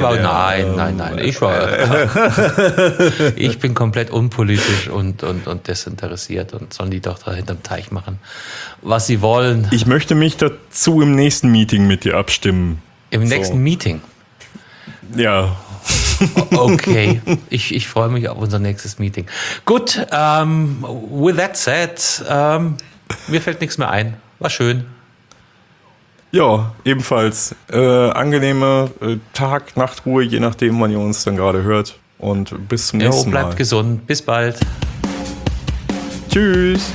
Ich bin komplett unpolitisch und desinteressiert und sollen die doch da hinterm Teich machen, was sie wollen. Ich möchte mich dazu im nächsten Meeting mit dir abstimmen. Im nächsten Meeting? Ja. Okay, ich freue mich auf unser nächstes Meeting. Gut, with that said, mir fällt nichts mehr ein. War schön. Ja, ebenfalls angenehme Tag-Nacht-Ruhe, je nachdem, wann ihr uns dann gerade hört. Und bis zum nächsten Mal. Bleibt gesund. Bis bald. Tschüss.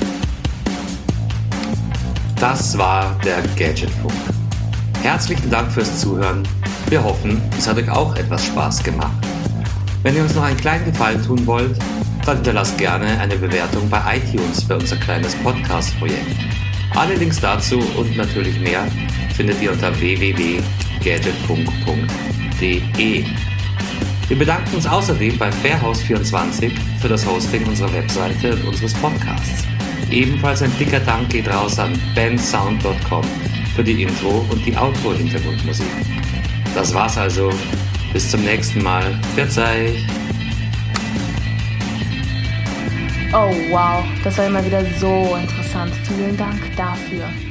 Das war der Gadgetfunk. Herzlichen Dank fürs Zuhören. Wir hoffen, es hat euch auch etwas Spaß gemacht. Wenn ihr uns noch einen kleinen Gefallen tun wollt, dann hinterlasst gerne eine Bewertung bei iTunes für unser kleines Podcast-Projekt. Alle Links dazu und natürlich mehr findet ihr unter www.gadgetfunk.de. Wir bedanken uns außerdem bei Fairhouse24 für das Hosting unserer Webseite und unseres Podcasts. Ebenfalls ein dicker Dank geht raus an bensound.com für die Intro- und die Outro-Hintergrundmusik. Das war's also. Bis zum nächsten Mal. Verzeih! Oh wow, das war immer wieder so interessant. Vielen Dank dafür.